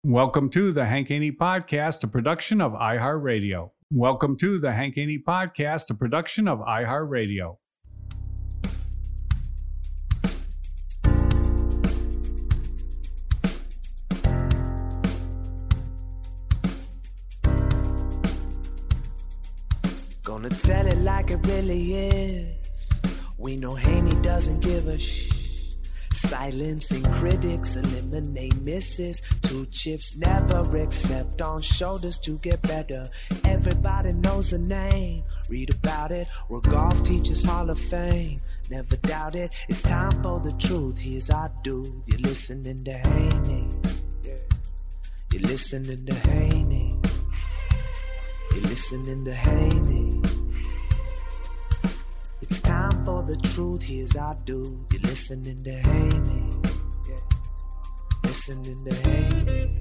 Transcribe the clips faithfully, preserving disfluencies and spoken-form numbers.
Welcome to the Hank Haney Podcast, a production of iHeartRadio. Welcome to the Hank Haney Podcast, a production of iHeartRadio. Gonna tell it like it really is. We know Haney doesn't give a shh. Silencing critics, eliminate misses. Two chips, never accept on shoulders to get better. Everybody knows the name, read about it. We're golf teachers, Hall of Fame. Never doubt it, it's time for the truth. Here's our dude, you're listening to Haney. Yeah. You're listening to Haney. You're listening to Haney. It's time for the truth, here's our dude. You're listening to Haney. Yeah. Listening to Haney.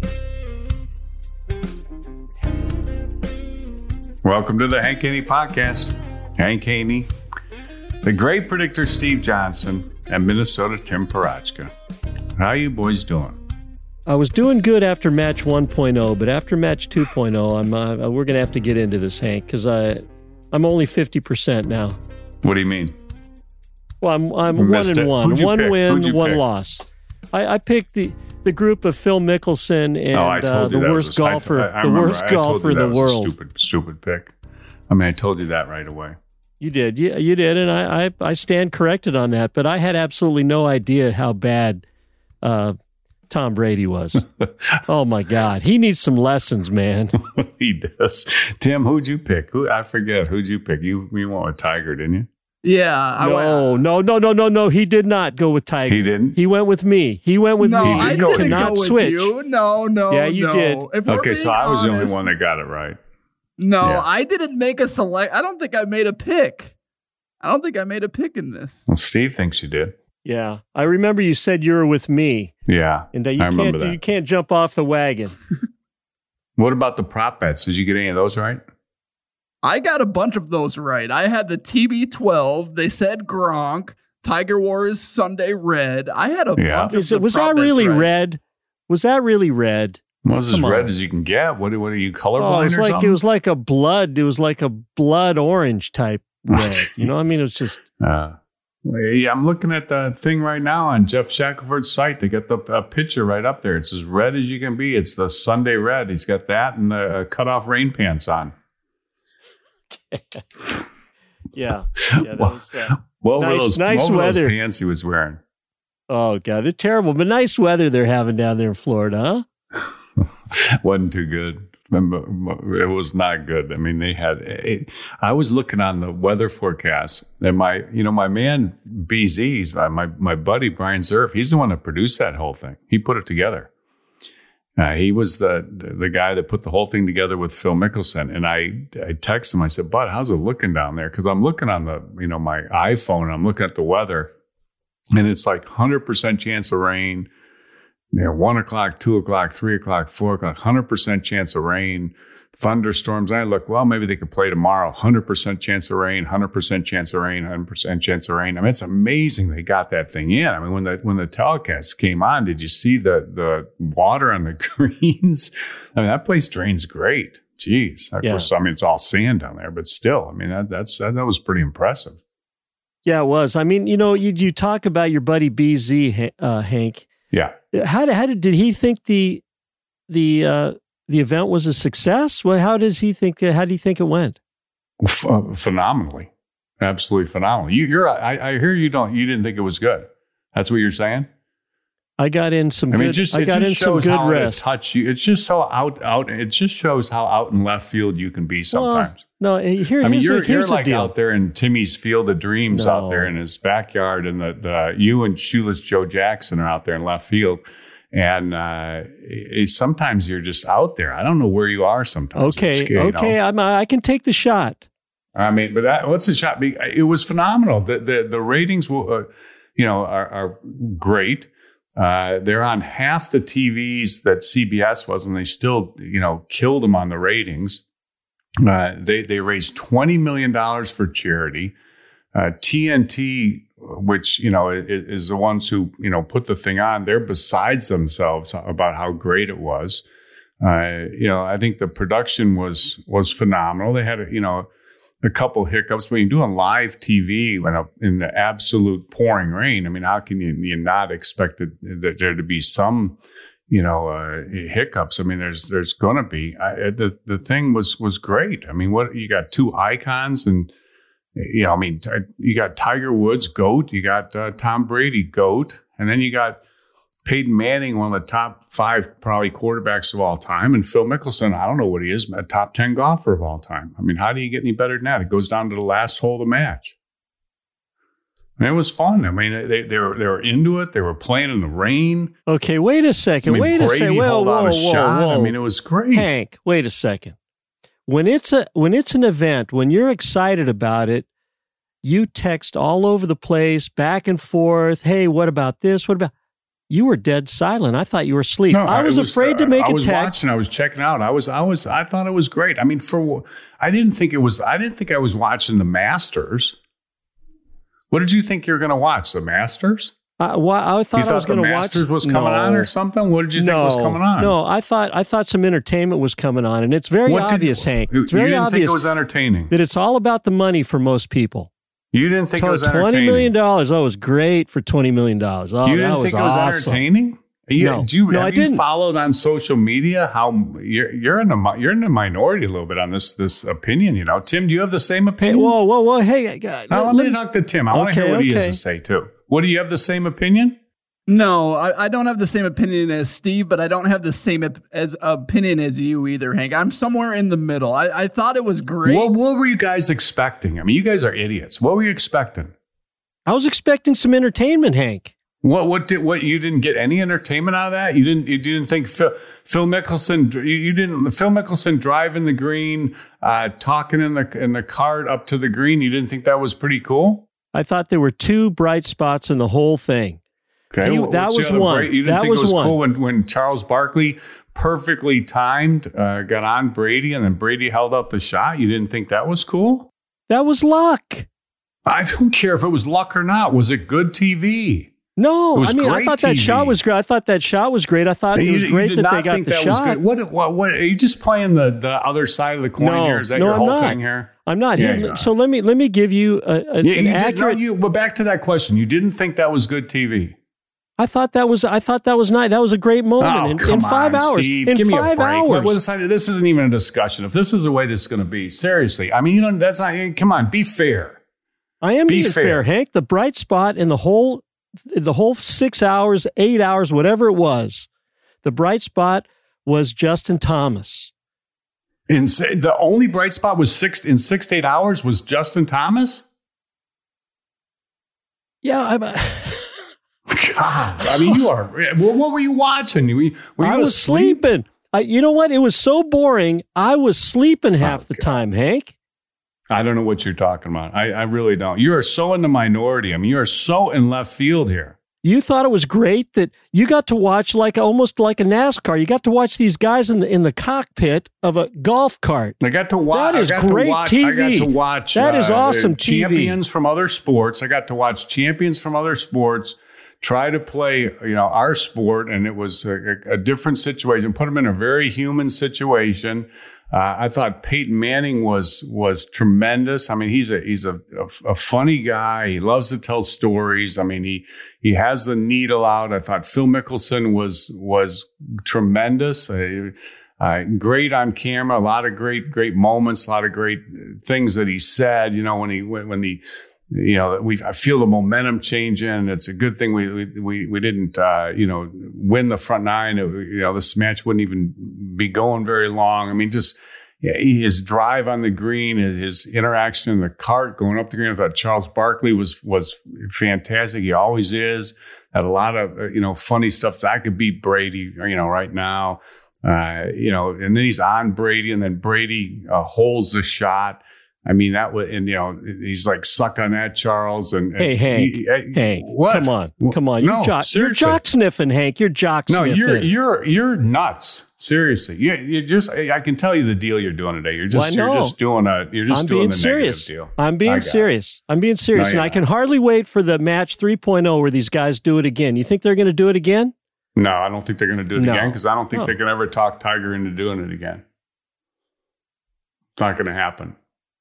Haney. Welcome to the Hank Haney Podcast. Hank Haney, the great predictor Steve Johnson, and Minnesota Tim Parachka. How you boys doing? I was doing good after match one point oh, but after match two point oh, I'm uh, we're going to have to get into this, Hank, because I I'm only fifty percent now. What do you mean? Well, I'm I'm one and it. one, one pick? win, one pick? loss. I, I picked the, the group of Phil Mickelson and oh, I told uh, you the that worst was a, golfer, I, I the remember, worst I told golfer you that in the was world. A stupid, stupid pick. I mean, I told you that right away. You did, yeah, you did, and I, I I stand corrected on that. But I had absolutely no idea how bad uh, Tom Brady was. Oh my God, he needs some lessons, man. He does. Tim, who'd you pick? Who I forget. Who'd you pick? You you went with Tiger, didn't you? Yeah. I no, went, no, no, no, no, no. He did not go with Tiger. He didn't? He went with me. He went with no, me. I You didn't cannot go with switch. you. No, no, Yeah, you no. did. If we're Okay, so being I was honest, the only one that got it right. No, Yeah. I didn't make a select. I don't think I made a pick. I don't think I made a pick in this. Well, Steve thinks you did. Yeah, I remember you said you were with me, Yeah, and uh, you I remember can't that. you can't jump off the wagon. What about the prop bets? Did you get any of those right? I got a bunch of those right. I had the T B twelve. They said Gronk. Tiger wore his Sunday red. I had a Yeah. bunch of Is the it, was prop that bets really right. red? Was that really red? Well, it was as Come red on. as you can get. What, what are you, Oh, it colorblind was or like something? it was like a blood. It was like a blood orange type red. You know, what I mean, it was just. Uh, well, yeah, I'm looking at the thing right now on Jeff Shackelford's site. They got the uh, picture right up there. It's as red as you can be. It's the Sunday red. He's got that and the uh, cut-off rain pants on. Yeah, yeah. That was, uh, What Nice- were those, nice what were those weather. pants he was wearing? oh God, they're terrible. But nice weather they're having down there in Florida, huh? Wasn't too good. It was not good. I mean, they had. It, I was looking on the weather forecast, and my, you know, my man B Z's, my my buddy Brian Zerf, he's the one that produced that whole thing. He put it together. Uh, he was the the guy that put the whole thing together with Phil Mickelson. And I I texted him. I said, "Bud, how's it looking down there?" Because I'm looking on the, you know, my iPhone. And I'm looking at the weather, and it's like one hundred percent chance of rain. You know, one o'clock, two o'clock, three o'clock, four o'clock, one hundred percent chance of rain, thunderstorms. I look, well, maybe they could play tomorrow. one hundred percent chance of rain, one hundred percent chance of rain, one hundred percent chance of rain. I mean, it's amazing they got that thing in. I mean, when the when the telecast came on, did you see the the water on the greens? I mean, that place drains great. Jeez. Of Yeah. course, I mean, it's all sand down there, but still, I mean, that that's that, that was pretty impressive. Yeah, it was. I mean, you know, you you talk about your buddy B Z, uh, Hank. Yeah. How did how did did he think the the uh, the event was a success? Well, how does he think? How do you think it went? F- uh, phenomenally, absolutely phenomenal. You, you're. I, I hear you don't. You didn't think it was good. That's what you're saying. I got in some. I mean, good, it just, I it got just in some shows good how rest. it touch you. It's just so out, out. It just shows how out in left field you can be sometimes. Well, no, here, I mean, here's, you're, the, here's you're the like deal. out there in Timmy's Field of Dreams, out No. there in his backyard, and the, the you and Shoeless Joe Jackson are out there in left field. And uh, it, sometimes you're just out there. I don't know where you are sometimes. Okay, It's, you okay, know. I'm, I can take the shot. I mean, but that, what's the shot? Be- It was phenomenal. The the, the ratings, will, uh, you know, are, are great. Uh, they're on half the T Vs that C B S was, and they still, you know, killed them on the ratings. Uh, they they raised twenty million dollars for charity. Uh, T N T which, you know, is, is the ones who, you know, put the thing on, they're besides themselves about how great it was. Uh, you know, I think the production was, was phenomenal. They had, you know, a couple hiccups when you're doing live T V when a, in the absolute pouring rain. I mean, how can you, you not expect it, that there to be some, you know, uh, hiccups? I mean, there's, there's going to be, I, the, the thing was, was great. I mean, what, you got two icons and, you know, I mean, t- you got Tiger Woods, GOAT, you got uh, Tom Brady, GOAT, and then you got Peyton Manning, one of the top five probably quarterbacks of all time, and Phil Mickelson, I don't know what he is, a top ten golfer of all time. I mean, how do you get any better than that? It goes down to the last hole of the match. And it was fun. I mean, they they were they were into it. They were playing in the rain. Okay, wait a second. I mean, wait Brady a second. Whoa, held whoa, out a whoa, shot. whoa. I mean, it was great. Hank, wait a second. When it's a when it's an event, when you're excited about it, you text all over the place, back and forth. Hey, what about this? What about? You were dead silent. I thought you were asleep. No, I was, was afraid to make uh, a I was text. watching. I was checking out. I was. I was. I thought it was great. I mean, for I didn't think it was. I didn't think I was watching the Masters. What did you think you were going to watch? The Masters? I, well, I thought, you thought I was going to watch. Masters was coming no. on or something. What did you no, think was coming on? No, I thought I thought some entertainment was coming on, and it's very what obvious, did, Hank. It's very you didn't obvious think it was entertaining. That it's all about the money for most people. You didn't think so it was twenty entertaining. million dollars. Oh, it was great for twenty million dollars. Oh, you that didn't was think it was awesome. entertaining? You, no, do you, no, have I you didn't. followed on social media how you're you're in the you're in the minority a little bit on this this opinion? You know, Tim, do you have the same Hey, opinion? whoa, whoa, whoa! Hey, God, now, let, let me talk to Tim. I want to okay, hear what okay. he has to say too. What, do you have the same opinion? No, I, I don't have the same opinion as Steve, but I don't have the same op- as opinion as you either, Hank. I'm somewhere in the middle. I, I thought it was great. What, what were you guys expecting? I mean, you guys are idiots. What were you expecting? I was expecting some entertainment, Hank. What what did what you didn't get any entertainment out of that? You didn't you didn't think Phil, Phil Mickelson you, you didn't Phil Mickelson driving the green, uh, talking in the in the cart up to the green. You didn't think that was pretty cool? I thought there were two bright spots in the whole thing. Okay, He, well, that what's the was other one. break? You didn't that think was it was one. cool when, when Charles Barkley perfectly timed uh, got on Brady and then Brady held out the shot? You didn't think that was cool? That was luck. I don't care if it was luck or not. Was it good T V? No, It was I mean, I great thought T V. that shot was great. I thought that shot was great. I thought it You- was you great did that not they got think the that was shot. good. What, what, what, are you just playing the, the other side of the coin No, here? Is that no, your I'm whole not. thing here? I'm not. Yeah, Here. you are. So let me let me give you a, a, Yeah, an you did, accurate. no, you, but back to that question. You didn't think that was good T V? I thought that was. I thought that was nice. That was a great moment Oh, in, come in five on, hours. Steve. In Give me five a break. hours. What was that? This isn't even a discussion. If this is the way this is going to be, seriously. I mean, you know, that's not. Come on, be fair. I am Be being fair. fair. Hank. The bright spot in the whole, the whole six hours, eight hours, whatever it was, the bright spot was Justin Thomas. In the only bright spot was six in six to eight hours was Justin Thomas. Yeah, I, God, I mean, you are. What, what were you watching? Were you, were you I was asleep? sleeping. I, you know what? It was so boring. I was sleeping half Oh, the God. time, Hank. I don't know what you're talking about. I, I really don't. You are so in the minority. I mean, you are so in left field here. You thought it was great that you got to watch like almost like a NASCAR. You got to watch these guys in the in the cockpit of a golf cart. I got to watch. That is I got great to watch, T V. I got to watch. That is uh, awesome T V. Champions from other sports. I got to watch champions from other sports try to play, you know, our sport, and it was a, a different situation. Put them in a very human situation. Uh, I thought Peyton Manning was was tremendous. I mean, he's a he's a, a, a funny guy. He loves to tell stories. I mean, he he has the needle out. I thought Phil Mickelson was was tremendous. Uh, uh, great on camera. A lot of great great moments. A lot of great things that he said. You know, when he when, when the you know, we I feel the momentum changing. It's a good thing we we we didn't uh, you know win the front nine. It, you know, this match wouldn't even be going very long. I mean, just yeah, his drive on the green, his interaction in the cart going up the green. I thought Charles Barkley was was fantastic. He always is. Had a lot of uh, you know funny stuff. So I could beat Brady, you know, right now. Uh, you know, and then he's on Brady, and then Brady uh, holds the shot. I mean, that was, and you know, he's like, suck on that, Charles. And, and Hey, Hank, he, uh, Hank, what? come on, come on. You're, No, jock, you're seriously. jock sniffing, Hank. You're jock No, sniffing. you're you're you're nuts. Seriously, you, you just, I can tell you the deal you're doing today. You're just, well, you're just doing a, you're just I'm doing being the serious. negative deal. I'm being serious. It. I'm being serious. No, and I not. can hardly wait for the match three point oh where these guys do it again. You think they're going to do it again? No, I don't think they're going to do it no. again because I don't think no. they can ever talk Tiger into doing it again. It's not going to happen.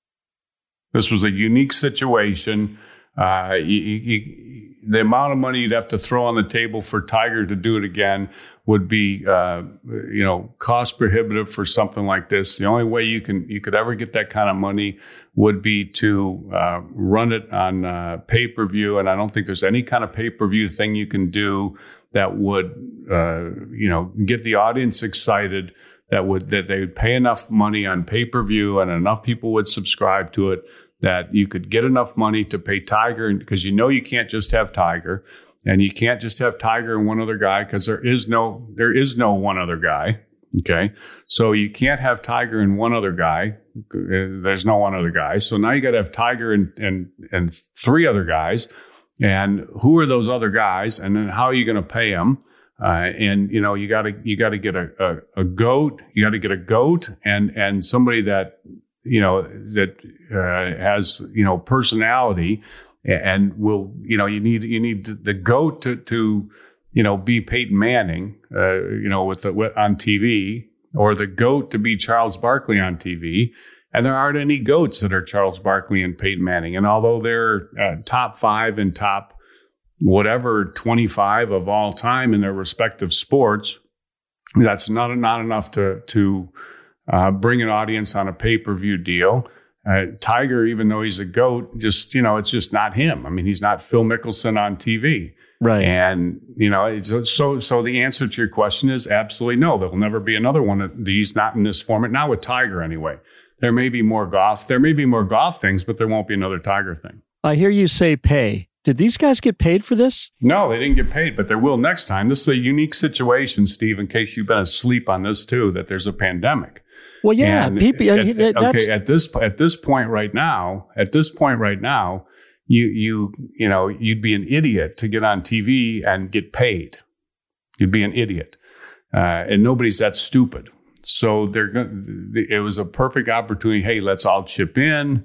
This was a unique situation. Uh, you, you, the amount of money you'd have to throw on the table for Tiger to do it again would be, uh, you know, cost prohibitive for something like this. The only way you can you could ever get that kind of money would be to uh, run it on uh, pay-per-view, and I don't think there's any kind of pay-per-view thing you can do that would, uh, you know, get the audience excited. That would that they would pay enough money on pay-per-view and enough people would subscribe to it that you could get enough money to pay Tiger, because you know you can't just have Tiger, and you can't just have Tiger and one other guy because there is no there is no one other guy. Okay, so you can't have Tiger and one other guy. There's no one other guy. So now you got to have Tiger and and and three other guys. And who are those other guys? And then how are you going to pay them? Uh, and you know you got to you got to get a, a a goat. You got to get a goat and and somebody that. you know, that uh, has, you know, personality and will, you know, you need, you need the GOAT to, to, you know, be Peyton Manning, uh, you know, with the, with, on T V, or the GOAT to be Charles Barkley on T V. And there aren't any GOATs that are Charles Barkley and Peyton Manning. And although they're uh, top five and top whatever twenty-five of all time in their respective sports, that's not, not enough to, to, Uh, bring an audience on a pay-per-view deal. Uh, Tiger, even though he's a GOAT, just, you know, it's just not him. I mean, he's not Phil Mickelson on T V. Right. And, you know, it's, so so the answer to your question is absolutely no. There will never be another one of these, not in this format, not with Tiger anyway. There may be more golf. There may be more golf things, but there won't be another Tiger thing. I hear you say pay. Did these guys get paid for this? No, they didn't get paid, but there will next time. This is a unique situation, Steve, in case you've been asleep on this too, that there's a pandemic. Well, yeah, and people. At, That, that's, okay, at this at this point right now, at this point right now, you you you know you'd be an idiot to get on T V and get paid. You'd be an idiot, uh, and nobody's that stupid. So they're going. It was a perfect opportunity. Hey, let's all chip in.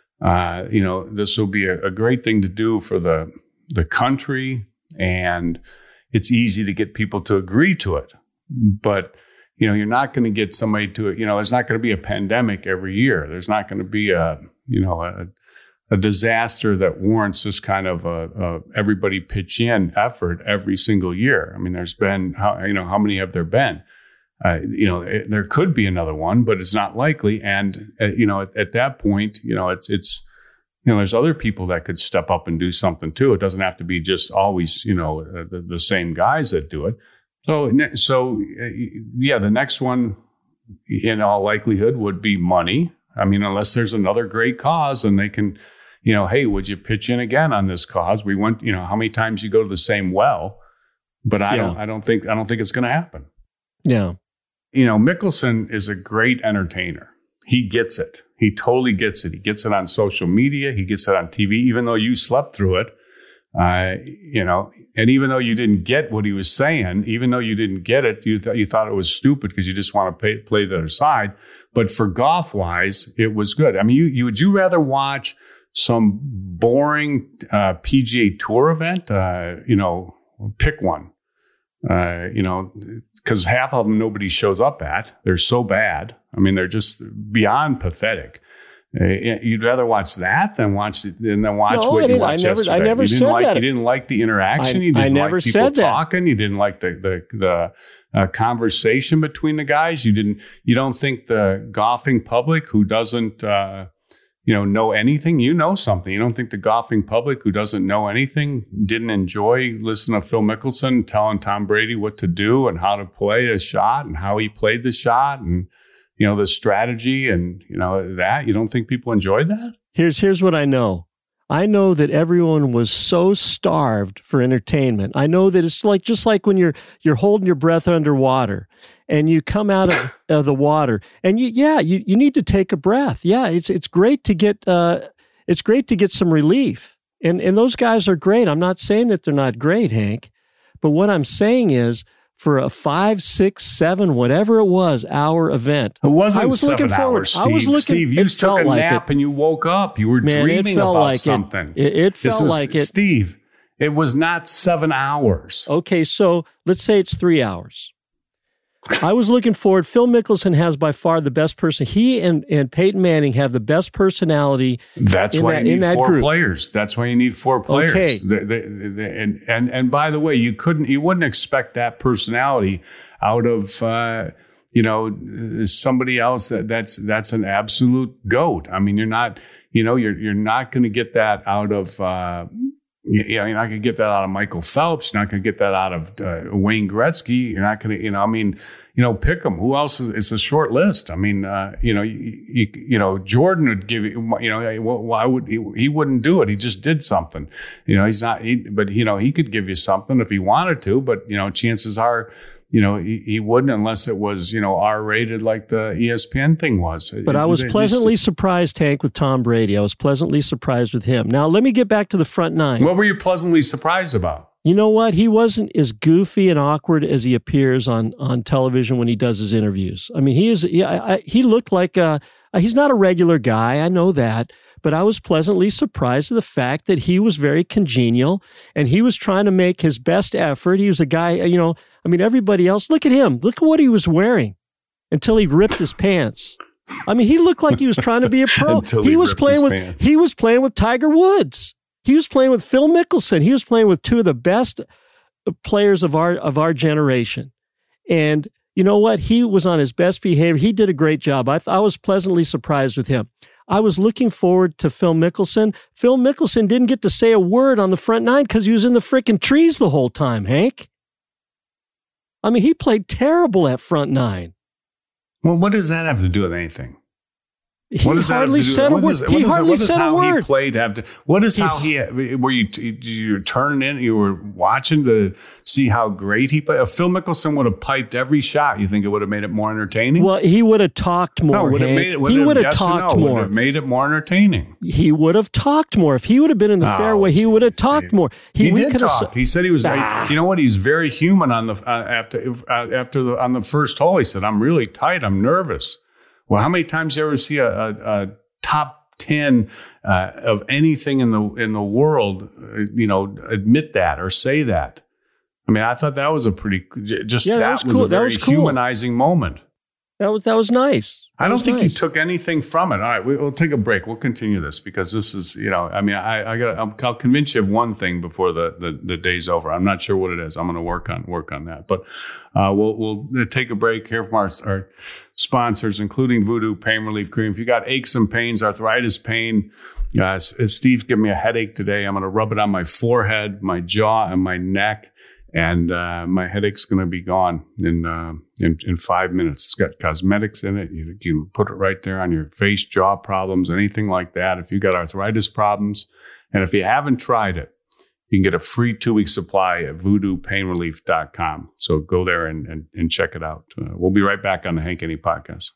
Uh, you know, this will be a, a great thing to do for the the country, and it's easy to get people to agree to it, but. You know, you're not going to get somebody to, you know, there's not going to be a pandemic every year. There's not going to be a, you know, a, a disaster that warrants this kind of a, a everybody pitch in effort every single year. I mean, there's been, how, you know, how many have there been? Uh, you know, it, there could be another one, but it's not likely. And, uh, you know, at, at that point, you know, it's, it's, you know, there's other people that could step up and do something too. It doesn't have to be just always, you know, uh, the, the same guys that do it. So, so yeah, the next one, in all likelihood, would be money. I mean, unless there's another great cause and they can, you know, hey, would you pitch in again on this cause? We went, you know, how many times you go to the same well, but I yeah. don't, I don't think, I don't think it's going to happen. Yeah. You know, Mickelson is a great entertainer. He gets it. He totally gets it. He gets it on social media. He gets it on T V, even though you slept through it. Uh, you know, and even though you didn't get what he was saying, even though you didn't get it, you, th- you thought it was stupid because you just want to pay, play the other side. But for golf wise, it was good. I mean, you, you would you rather watch some boring uh, P G A Tour event? Uh, you know, pick one. Uh, you know, because half of them nobody shows up at. They're so bad. I mean, they're just beyond pathetic. Uh, you'd rather watch that than watch than watch no, what I you watched I never, yesterday. I never you didn't said like, that. You didn't like the interaction. I, you didn't I never like people said that. talking. You didn't like the the the uh, conversation between the guys. You didn't. You don't think the golfing public who doesn't uh, you know know anything. You know something. You don't think the golfing public who doesn't know anything didn't enjoy listening to Phil Mickelson telling Tom Brady what to do and how to play a shot and how he played the shot and. You know, the strategy and, you know, that. You don't think people enjoyed that? Here's here's what I know. I know that everyone was so starved for entertainment. I know that it's like just like when you're you're holding your breath underwater and you come out of, of the water and you yeah, you, you need to take a breath. Yeah, it's it's great to get uh it's great to get some relief. And and those guys are great. I'm not saying that they're not great, Hank. But what I'm saying is for a five, six, seven, whatever it was, hour event. It wasn't I was seven looking forward. hours, Steve. I was looking, Steve, you it took felt a like nap it. and you woke up. You were Man, dreaming it felt about like something. It, it, it This felt was- like it. Steve, it was not seven hours. Okay, so let's say it's three hours. I was looking forward. Phil Mickelson has by far the best person. He and, and Peyton Manning have the best personality. That's in why that- you in need that four group. players. That's why you need four players. Okay. The- the- the- and and and by the way, you couldn't, you wouldn't expect that personality out of uh, you know somebody else that that's that's an absolute goat. I mean, you're not, you know, you're you're not going to get that out of. Uh, You know, you're not going to get that out of Michael Phelps. You're not going to get that out of uh, Wayne Gretzky. You're not going to, you know, I mean, you know, pick them. Who else is? It's a short list. I mean, uh, you know, you, you, you know, Jordan would give you, you know, why would he? He wouldn't do it. He just did something. You know, he's not. He, but you know, he could give you something if he wanted to. But you know, chances are, you know, he, he wouldn't unless it was, you know, R-rated like the E S P N thing was. But I was It- it- pleasantly surprised, Hank, with Tom Brady. I was pleasantly surprised with him. Now, let me get back to the front nine. What were you pleasantly surprised about? You know what? He wasn't as goofy and awkward as he appears on, on television when he does his interviews. I mean, he is. Yeah, I, I, he looked like a. He's not a regular guy. I know that, but I was pleasantly surprised at the fact that he was very congenial and he was trying to make his best effort. He was a guy. You know, I mean, everybody else. Look at him. Look at what he was wearing until he ripped his pants. I mean, he looked like he was trying to be a pro. Until he he was ripped playing his with. pants. He was playing with Tiger Woods. He was playing with Phil Mickelson. He was playing with two of the best players of our of our generation. And you know what? He was on his best behavior. He did a great job. I, I was pleasantly surprised with him. I was looking forward to Phil Mickelson. Phil Mickelson didn't get to say a word on the front nine because he was in the freaking trees the whole time, Hank. I mean, he played terrible at front nine. Well, what does that have to do with anything? He What does that have hardly to do- said a what word. is- what He is- hardly what is said a how word. he played have to, what is He- how he were you you were turning in, you were watching to see how great he played? If Phil Mickelson would have piped every shot, you think it would have made it more entertaining? Well, he would have talked more, no, would have Hank. made it, would he have, would have yes or talked no, more. would have made it more entertaining. He would have talked more. If he would have been in the Oh, fairway, he would have geez, talked Dave. more. He, we did could have talk. s- He said he was. Ah. You know what? He's very human on the uh, after uh, after the on the first hole. He said, "I'm really tight. I'm nervous." Well, how many times do you ever see a, a, a top ten uh, of anything in the in the world, uh, you know, admit that or say that? I mean, I thought that was a pretty just Yeah, that that, was was cool. a That very was cool. humanizing moment. That was that was nice. That I don't was think nice. he took anything from it. All right, we, we'll take a break. We'll continue this because this is, you know, I mean, I, I got, I'll, I'll convince you of one thing before the, the, the day's over. I'm not sure what it is. I'm going to work on work on that. But uh, we'll we'll take a break. Hear from our, our sponsors, including Voodoo Pain Relief Cream. If you got aches and pains, arthritis, pain, uh, Steve's giving me a headache today. I'm going to rub it on my forehead, my jaw, and my neck. And uh, my headache's going to be gone in, uh, in in five minutes. It's got cosmetics in it. You, you can put it right there on your face, jaw problems, anything like that. If you've got arthritis problems, and if you haven't tried it, you can get a free two-week supply at voodoo pain relief dot com. So go there and, and, and check it out. Uh, we'll be right back on the Hank Haney Podcast.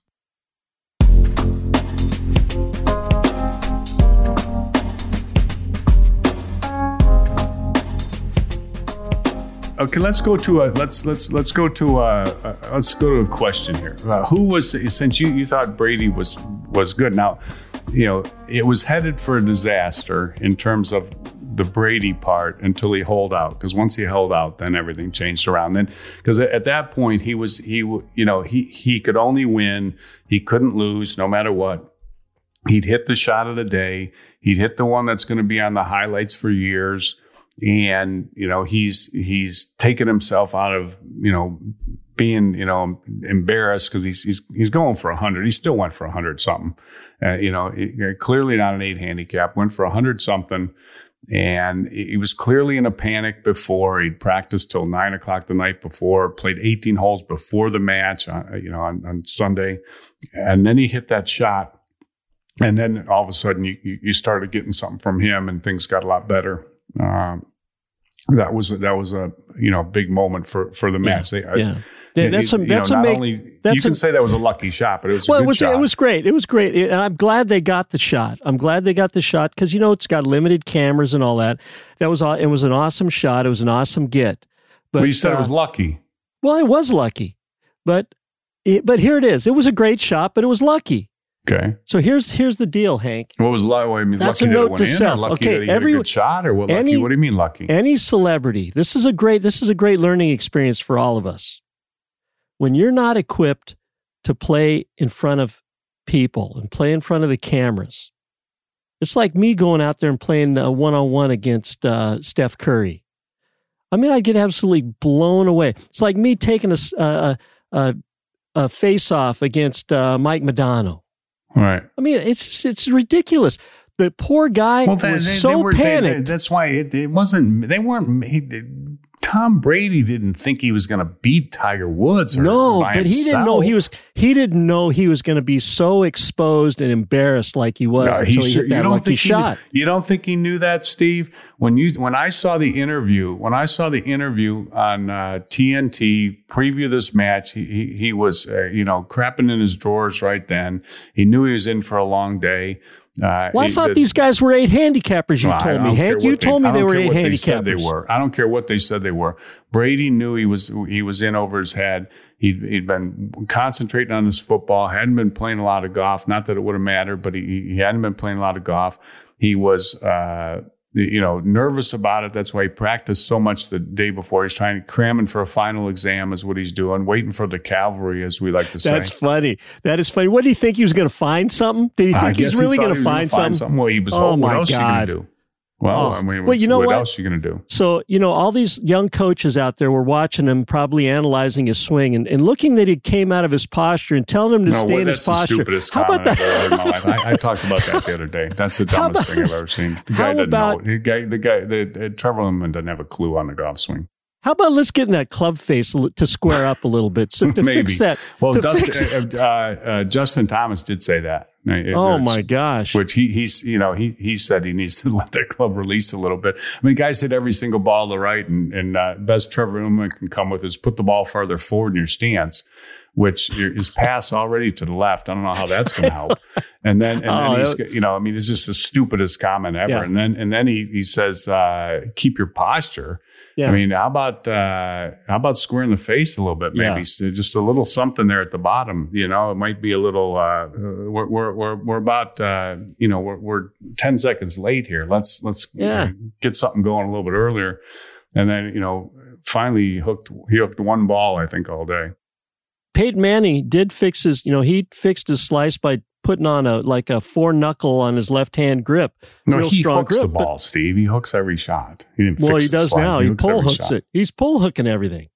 Okay, let's go to a let's let's let's go to a, a let's go to a question here. Uh, who was since you, you thought Brady was was good? Now, you know it was headed for a disaster in terms of the Brady part until he held out. Because once he held out, then everything changed around. Then because at that point he was he you know he he could only win. He couldn't lose no matter what. He'd hit the shot of the day. He'd hit the one that's going to be on the highlights for years. And, you know, he's, he's taken himself out of, you know, being, you know, embarrassed because he's, he's, he's going for a hundred. He still went for a hundred something, uh, you know, it, clearly not an eight handicap, went for a hundred something. And he was clearly in a panic before. He'd practiced till nine o'clock the night before, played eighteen holes before the match, uh, you know, on, on Sunday. And then he hit that shot. And then all of a sudden you, you started getting something from him and things got a lot better. Um, that was that was a you know big moment for, for the match. Yeah, they, yeah. I, yeah that's you a that's know, a not make, only that's you can a, say that was a lucky shot, but it was well, a good it was shot. it was great. It was great, and I'm glad they got the shot. I'm glad they got the shot because you know it's got limited cameras and all that. That was it was an awesome shot. It was an awesome get. But well, you said uh, it was lucky. Well, it was lucky, but it, but here it is. It was a great shot, but it was lucky. Okay. So here's here's the deal, Hank. What was lucky? I mean, That's lucky a that it note went to in, self. or lucky Okay, that he every- hit a good shot, or what? any- Lucky? What do you mean lucky? Any celebrity, this is a great this is a great learning experience for all of us. When you're not equipped to play in front of people and play in front of the cameras, it's like me going out there and playing a one-on-one against uh, Steph Curry. I mean, I get absolutely blown away. It's like me taking a a, a, a face-off against uh, Mike Modano. Right. I mean, it's it's ridiculous. The poor guy Well, they, was they, so they were, panicked. They, that's why it, it wasn't. They weren't. He, Tom Brady didn't think he was going to beat Tiger Woods. Or No, by but he didn't know himself. he was. He didn't know he was going to be so exposed and embarrassed like he was No, until he sure- hit that lucky think shot. He, you don't think he knew that, Steve? When you when I saw the interview, when I saw the interview on uh, T N T preview this match, he he, he was uh, you know crapping in his drawers right then. He knew he was in for a long day. Uh, Well, I he- thought the- these guys were eight handicappers. You Well, I told me, don't care Hank. what You they- told me I they don't were care eight what they said they handicappers. were. I don't care what they said they were. Brady knew he was he was in over his head. He'd, he'd been concentrating on his football. Hadn't been playing a lot of golf. Not that it would have mattered, but he he hadn't been playing a lot of golf. He was uh, you know nervous about it. That's why he practiced so much the day before. He's trying to cramming for a final exam is what he's doing. Waiting for the cavalry, as we like to say. That's funny. That is funny. What do you think he was going to find something? Did he think I he was guess really thought going he to was find, gonna something? Well, he was. Oh, Oh, what my else are you God. going to do? Well, Oh. I mean, Well, you know what, what? else are you going to do? So, you know, all these young coaches out there were watching him, probably analyzing his swing and, and looking that he came out of his posture and telling him to No, stay well, in his that's the posture. stupidest How about comment I've that? ever heard in my life. I, I talked about that the other day. That's the How dumbest about- thing I've ever seen. The how guy doesn't about- know. The guy, the guy, the, uh, Trevor Lindman doesn't have a clue on the golf swing. How about let's get in that club face a li- to square up a little bit so to Maybe. fix that. Well, to Dustin, fix- uh, uh, uh, Justin Thomas did say that. It- oh it's- my gosh! Which he he's you know he he said he needs to let that club release a little bit. I mean, guys hit every single ball to the right, and and uh, best Trevor Lindman can come with is put the ball farther forward in your stance, which is pass already to the left. I don't know how that's going to help. And then and Oh, then he's that- you know I mean it's just the stupidest comment ever. Yeah. And then and then he he says uh, keep your posture. Yeah. I mean, how about uh, how about squaring the face a little bit? Maybe Yeah. So just a little something there at the bottom. You know, it might be a little. Uh, we're we're we're we're about uh, you know we're we're ten seconds late here. Let's let's Yeah. get something going a little bit earlier. And then you know, finally he hooked he hooked one ball I think all day. Peyton Manning did fix his. You know, he fixed his slice by putting on a like a four knuckle on his left hand grip. No, Real he strong hooks grip, the ball, Steve. He hooks every shot. He didn't Well, fix he the does slides. now. He, hooks pull every hooks shot. it. He's pull hooking everything.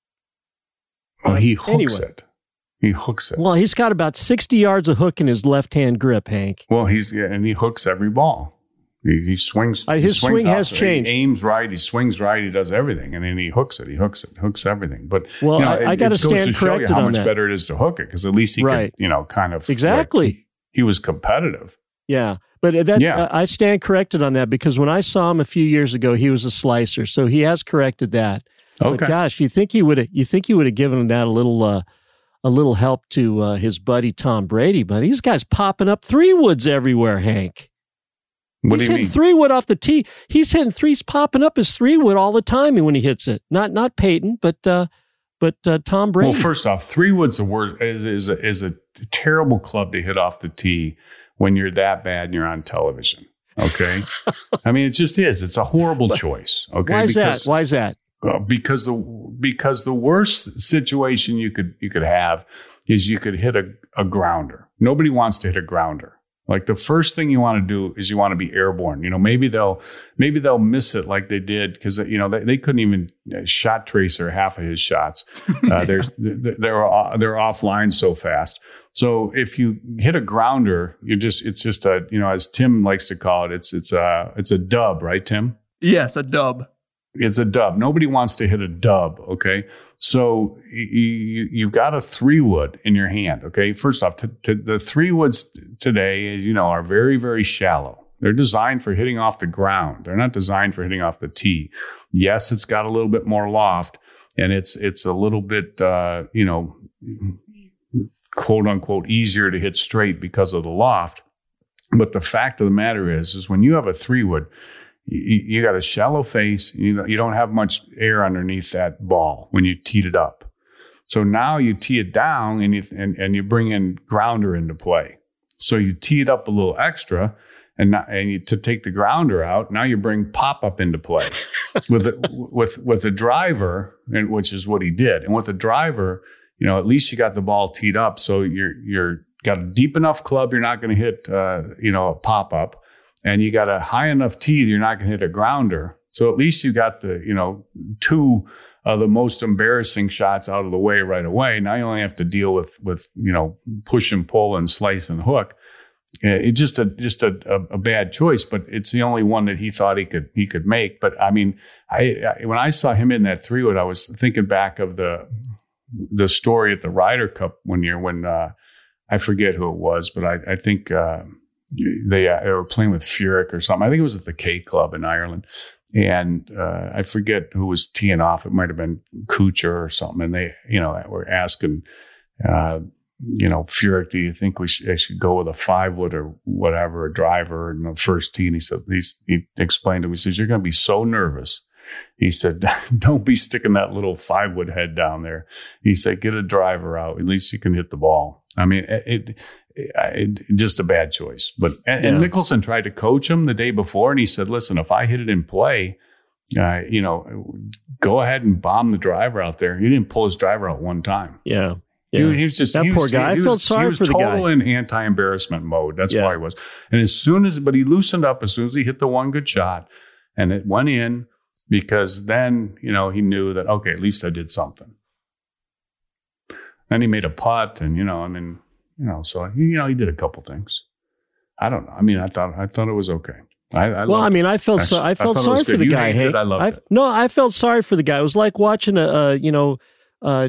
Well, he hooks Anyway. it. He hooks it. Well, he's got about sixty yards of hook in his left hand grip, Hank. Well, he's yeah, and he hooks every ball. He, he swings. Uh, he his swings swing has out. changed. He aims right. He swings right. He does everything, and then he hooks it. He hooks it. Hooks everything. But Well, you know, I- it, I gotta it goes stand to show you corrected how on much that. better it is to hook it because at least he Right. could, you know, kind of Exactly. like, he, he was competitive. Yeah, but that Yeah. uh, I stand corrected on that because when I saw him a few years ago, he was a slicer, so he has corrected that. Okay. But gosh, you think he would have? You think he would have given him that a little, uh, a little help to uh, his buddy Tom Brady? But these guys popping up three woods everywhere, Hank. What He's do you hitting mean? three wood off the tee. He's hitting threes, popping up his three wood all the time when he hits it. Not not Peyton, but uh, but uh, Tom Brady. Well, first off, three wood's a word is is a, is a terrible club to hit off the tee when you're that bad and you're on television. Okay, I mean it just is. It's a horrible choice. Okay, Why is because, that? Why is that? Uh, because the because the worst situation you could you could have is you could hit a, a grounder. Nobody wants to hit a grounder. Like the first thing you want to do is you want to be airborne. You know, maybe they'll maybe they'll miss it like they did because you know they, they couldn't even shot tracer half of his shots. Uh, there's they're they're offline so fast. So if you hit a grounder, you just it's just a you know as Tim likes to call it, it's it's a it's a dub, right, Tim? Yes, a dub. It's a dub. Nobody wants to hit a dub, okay? So you, you, you've got a three wood in your hand, okay? First off, to, to the three woods today, you know, are very, very shallow. They're designed for hitting off the ground. They're not designed for hitting off the tee. Yes, it's got a little bit more loft, and it's it's a little bit, uh, you know, quote unquote, easier to hit straight because of the loft. But the fact of the matter is, is when you have a three wood, You, you got a shallow face. You know, you don't have much air underneath that ball when you teed it up. So now you tee it down and you and, and you bring in grounder into play. So you tee it up a little extra, and not, and you, to take the grounder out, now you bring pop up into play with a, with with a driver, and which is what he did. And with a driver, you know, at least you got the ball teed up, so you're you're got a deep enough club, you're not going to hit uh, you know a pop up, and you got a high enough tee, you're not going to hit a grounder. So at least you got the you know two of the most embarrassing shots out of the way right away. Now you only have to deal with with you know push and pull and slice and hook. It's just a just a, a, a bad choice, but it's the only one that he thought he could he could make. But I mean, I, I when I saw him in that three wood, I was thinking back of the the story at the Ryder Cup one year when uh, I forget who it was, but I, I think uh, they, uh, they were playing with Furyk or something. I think it was at the K Club in Ireland, and uh, I forget who was teeing off. It might have been Kuchar or something, and they you know were asking. Uh, You know, Furyk, do you think we should, I should go with a five wood or whatever, a driver in the first tee? And he said, he's, he explained to me, he says, you're going to be so nervous. He said, don't be sticking that little five wood head down there. He said, get a driver out. At least you can hit the ball. I mean, it, it, it, it just a bad choice. But, and, yeah. and Mickelson tried to coach him the day before. And he said, listen, if I hit it in play, uh, you know, go ahead and bomb the driver out there. He didn't pull his driver out one time. Yeah. Yeah. He, he was just that he poor was, guy. He I felt was, sorry was for the guy. Total in anti-embarrassment mode. That's yeah. why he was. And as soon as, but he loosened up as soon as he hit the one good shot, and it went in because then you know he knew that okay, at least I did something. Then he made a putt, and you know, I mean, you know, so he, you know, he did a couple things. I don't know. I mean, I thought I thought it was okay. I, I well, I mean, I felt so, I felt I sorry for the you guy. Hey, it, I loved I, it. No, I felt sorry for the guy. It was like watching a, a you know. Uh,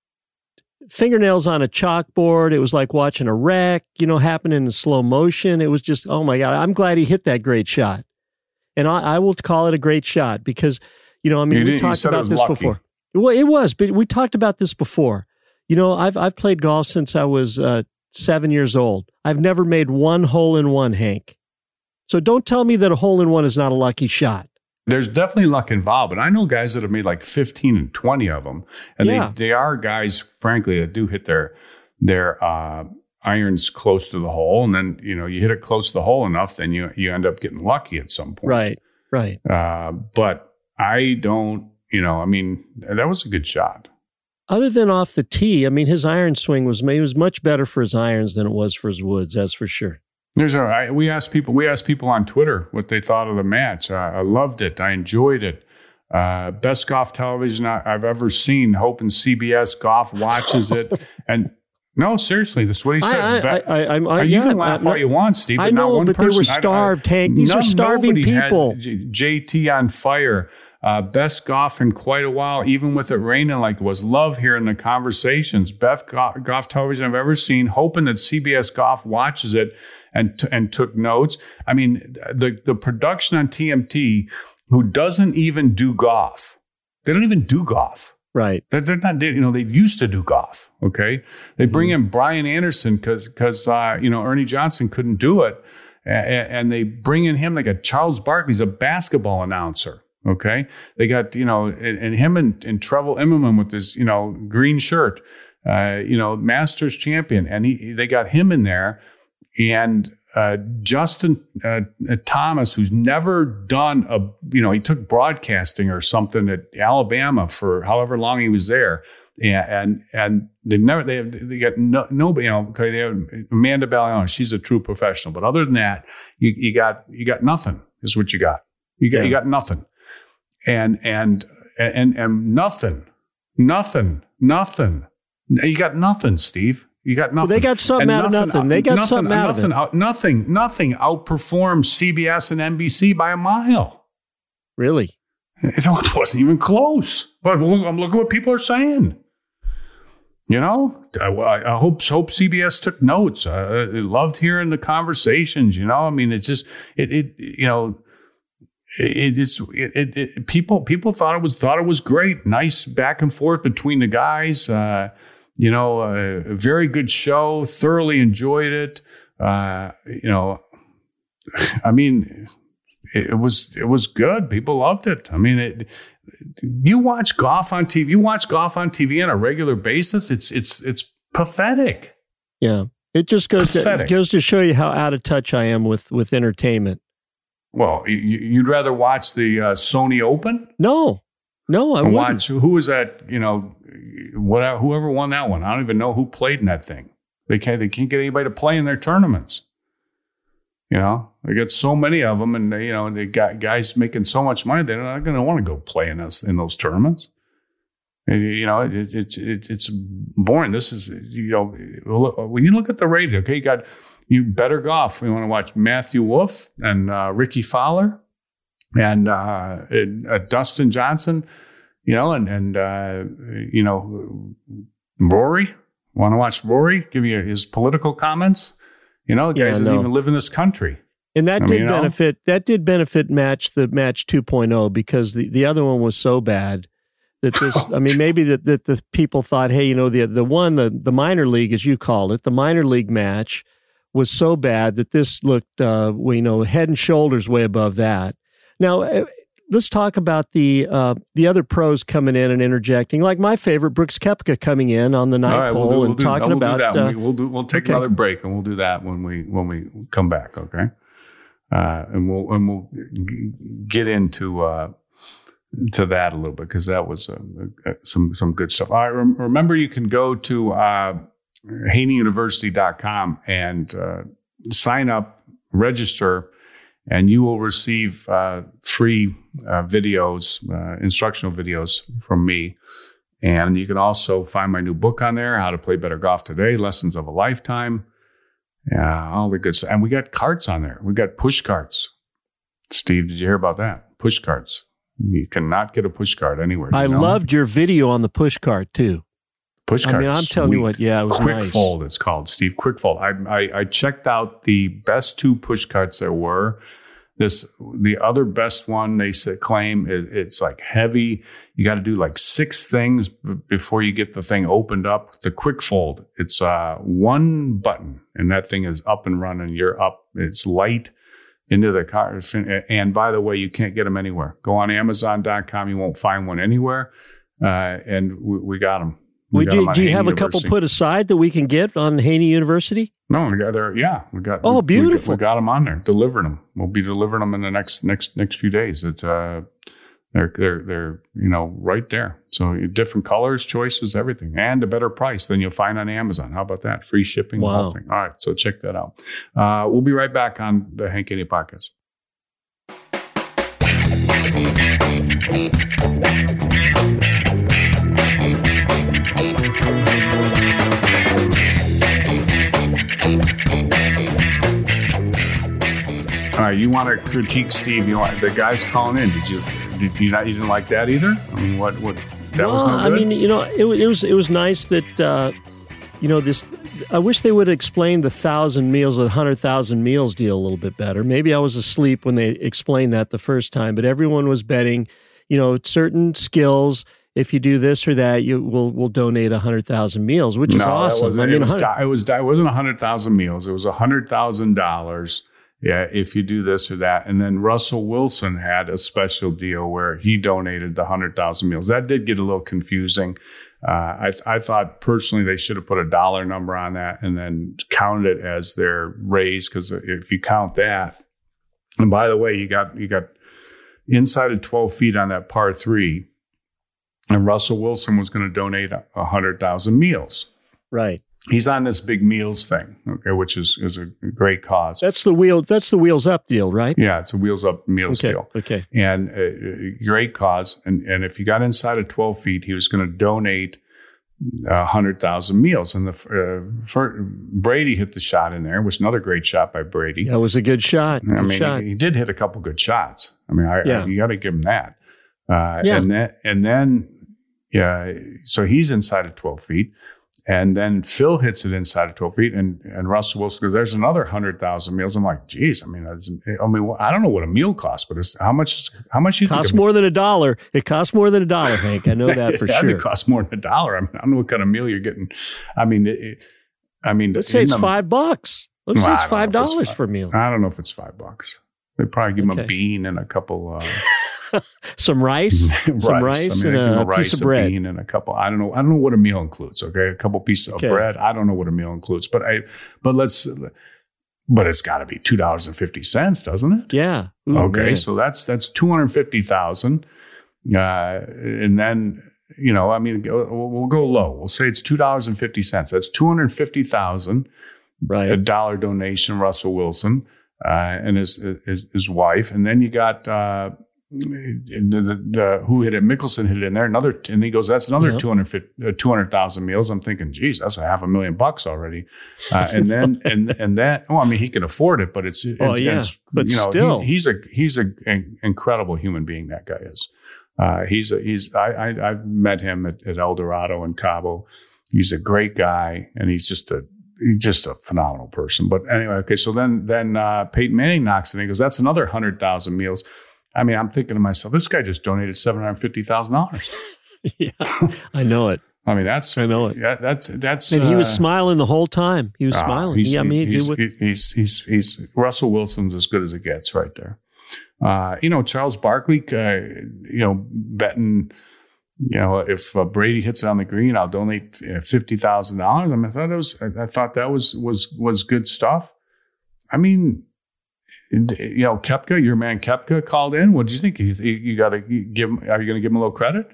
fingernails on a chalkboard. It was like watching a wreck, you know, happen in slow motion. It was just, oh my God, I'm glad he hit that great shot. And I, I will call it a great shot because, you know, I mean, you we talked about this lucky. before. Well, it was, but we talked about this before. You know, I've, I've played golf since I was uh, seven years old. I've never made one hole in one, Hank. So don't tell me that a hole in one is not a lucky shot. There's definitely luck involved, but I know guys that have made like fifteen and twenty of them, and yeah. they they are guys, frankly, that do hit their their uh, irons close to the hole, and then you know you hit it close to the hole enough, then you you end up getting lucky at some point. Right, right. Uh, but I don't, you know, I mean, that was a good shot. Other than off the tee, I mean, his iron swing was it was much better for his irons than it was for his woods. That's for sure. There's a, I, we asked people. We asked people on Twitter what they thought of the match. Uh, I loved it. I enjoyed it. Uh, best golf television I, I've ever seen. Hoping C B S Golf watches it. And no, seriously, that's what he said. I, I, I, I, I, you yeah, can laugh I, all you want, Steve. But I know, not one but person. they were starved, I, I, Hank. These none, are starving people. J- JT on fire. Uh, best golf in quite a while, even with it raining like it was. Love hearing the conversations. Best golf, golf television I've ever seen. Hoping that C B S Golf watches it and t- and took notes. I mean, the the production on T M T, who doesn't even do golf. They don't even do golf. Right. They're, they're not. They, you know, they used to do golf. Okay. They bring mm-hmm. in Brian Anderson because because uh, you know Ernie Johnson couldn't do it, and, and they bring in him like a Charles Barkley's a basketball announcer. Okay, they got you know, and, and him and, and Trevor Immelman with his you know green shirt, uh, you know, Masters champion, and he they got him in there, and uh, Justin uh, Thomas, who's never done a you know, he took broadcasting or something at Alabama for however long he was there, and and, and they've never they have they got no, nobody you know okay they have Amanda Balliano, she's a true professional, but other than that, you you got you got nothing is what you got you got yeah. you got nothing. And, and, and, and nothing, nothing, nothing. You got nothing, Steve. You got nothing. Well, they got something and out nothing, of nothing. They got nothing, something out nothing, of it. Out, nothing, nothing outperforms C B S and N B C by a mile. Really? It wasn't even close. But look, look at what people are saying. You know, I, I hope hope C B S took notes. I, I loved hearing the conversations. You know, I mean, it's just, it, it you know, It is it, it, it, people people thought it was thought it was great, nice back and forth between the guys. Uh, you know, uh, a very good show. Thoroughly enjoyed it. Uh, you know, I mean, it, it was it was good. People loved it. I mean, it you watch golf on T V. You watch golf on T V on a regular basis. It's it's it's pathetic. Yeah, it just goes to, it goes to show you how out of touch I am with with entertainment. Well, you, you'd rather watch the uh, Sony Open? No, no, I and wouldn't. Watch who was that? You know, whatever, whoever won that one. I don't even know who played in that thing. They can't. They can't get anybody to play in their tournaments. You know, they got so many of them, and you know they got guys making so much money. They're not going to want to go play in us in those tournaments. And, you know, it's it, it, it's boring. This is you know when you look at the ratings. Okay, you got you better golf. You want to watch Matthew Wolff and uh, Ricky Fowler and, uh, and uh, Dustin Johnson. You know, and and uh, you know Rory. Want to watch Rory give you his political comments? You know, the guy yeah, doesn't no. even live in this country. And that I did mean, you know? benefit that did benefit match the match two point oh because the, the other one was so bad that this I mean maybe that, that the people thought, hey, you know, the the one the, the minor league, as you called it, the minor league match was so bad that this looked uh well, you know, head and shoulders way above that. Now let's talk about the uh, the other pros coming in and interjecting, like my favorite Brooks Koepka coming in on the ninth right, hole we'll do, we'll and do, talking we'll about. Do that. Uh, we, we'll do. We'll take okay. another break, and we'll do that when we when we come back. Okay, uh, and we'll and we'll get into uh, to that a little bit because that was uh, some some good stuff. All right, remember you can go to uh, Haney University dot com and uh, sign up, register. And you will receive uh, free uh, videos, uh, instructional videos from me. And you can also find my new book on there, How to Play Better Golf Today, Lessons of a Lifetime, uh, all the good stuff. And we got carts on there. We got push carts. Steve, did you hear about that? Push carts. You cannot get a push cart anywhere. I you know? loved your video on the push cart, too. Push cart. I mean, I'm telling you what, yeah, it was Quick nice. Fold, it's called, Steve. Quick Fold. I, I, I checked out the best two push carts there were. This the other best one they say, claim is it's like heavy. You got to do like six things b- before you get the thing opened up. The Quick Fold, it's uh, one button and that thing is up and running. You're up. It's light into the car. And by the way, you can't get them anywhere. Go on Amazon dot com. You won't find one anywhere. Uh, and we, we got them. We do, do you have a couple put aside that we can get on Haney University? No, we got there. Yeah, we got. Oh, beautiful! We, we got them on there, delivering them. We'll be delivering them in the next next next few days. It's uh, they're they're they're you know right there. So different colors, choices, everything, and a better price than you'll find on Amazon. How about that? Free shipping. Wow! All right, so check that out. Uh, we'll be right back on the Hank Haney Podcast. All right, you want to critique Steve? You want the guys calling in? Did you? Did you not? You didn't like that either? I mean, what? What? That well, was no good? I mean, you know, it, it was it was nice that uh, you know this. I wish they would explain the thousand meals or the hundred thousand meals deal a little bit better. Maybe I was asleep when they explained that the first time, but everyone was betting, you know, certain skills. If you do this or that, you will will donate a hundred thousand meals, which is no, awesome. That wasn't, I mean, it was it was it wasn't a hundred thousand meals. It was a hundred thousand dollars. Yeah, if you do this or that. And then Russell Wilson had a special deal where he donated the one hundred thousand meals. That did get a little confusing. Uh, I, I thought personally they should have put a dollar number on that and then counted it as their raise, because if you count that, and by the way, you got you got inside of twelve feet on that par three, and Russell Wilson was going to donate one hundred thousand meals. Right. He's on this big meals thing, okay, which is, is a great cause. That's the wheel. That's the Wheels Up deal, right? Yeah, it's a Wheels Up meals okay, deal. Okay. And uh, great cause. And and if you got inside of twelve feet, he was going to donate uh, one hundred thousand meals. And the uh, for, Brady hit the shot in there, which was another great shot by Brady. That was a good shot. Good I mean, shot. He, he did hit a couple good shots. I mean, I, yeah. I, you got to give him that. Uh, yeah. And then, and then, yeah, so he's inside of twelve feet. And then Phil hits it inside of twelve feet, and, and Russell Wilson goes, there's another one hundred thousand meals. I'm like, geez, I mean, that's, I mean, I don't know what a meal costs, but it's, how much how much you it costs think more than a dollar. It costs more than a dollar, Hank. I know that for it sure. It costs more than a dollar. I mean, I don't know what kind of meal you're getting. I mean, it, it, I mean, let's say it's them, five bucks. Let's well, say it's five dollars for a meal. I don't know if it's five bucks. They probably give okay. him a bean and a couple uh, some rice, rice. some rice, I mean, and a, a rice, piece of bread, a bean, and a couple. I don't know. I don't know what a meal includes. Okay, a couple pieces okay. of bread. I don't know what a meal includes, but I. But let's. But it's got to be two dollars and fifty cents, doesn't it? Yeah. Ooh, okay, man. so that's that's two hundred fifty thousand, uh, and then you know, I mean, we'll go low. We'll say it's two dollars and fifty cents. That's two hundred fifty thousand. Right. A dollar donation, Russell Wilson uh, and his, his his wife, and then you got uh, the, the, the who hit it? Mickelson hit it in there. Another, and he goes, "That's another Yep. two hundred thousand meals." I'm thinking, "Geez, that's a half a million bucks already." Uh, and then and and that, well, I mean, he can afford it, but it's, Oh, it's, yeah. it's But you know, still. he's, he's a he's a, an incredible human being. That guy is. Uh, he's a, he's I, I I've met him at, at El Dorado in Cabo. He's a great guy, and he's just a he's just a phenomenal person. But anyway, okay. So then then uh, Peyton Manning knocks it and he goes, "That's another hundred thousand meals." I mean, I'm thinking to myself, this guy just donated seven hundred fifty thousand dollars. Yeah, I know it. I mean, that's I know it. Yeah, that's that's. And he was uh, smealing the whole time. He was oh, smiling. He's, yeah, I mean, he's, he would, he's, he's he's he's Russell Wilson's as good as it gets, right there. Uh, you know, Charles Barkley, uh, you know, betting. You know, if uh, Brady hits it on the green, I'll donate uh, fifty thousand dollars. I mean, I thought it was. I, I thought that was was was good stuff. I mean, you know, Koepka, your man Koepka called in. What did you think? You, you got to give him. Are you going to give him a little credit?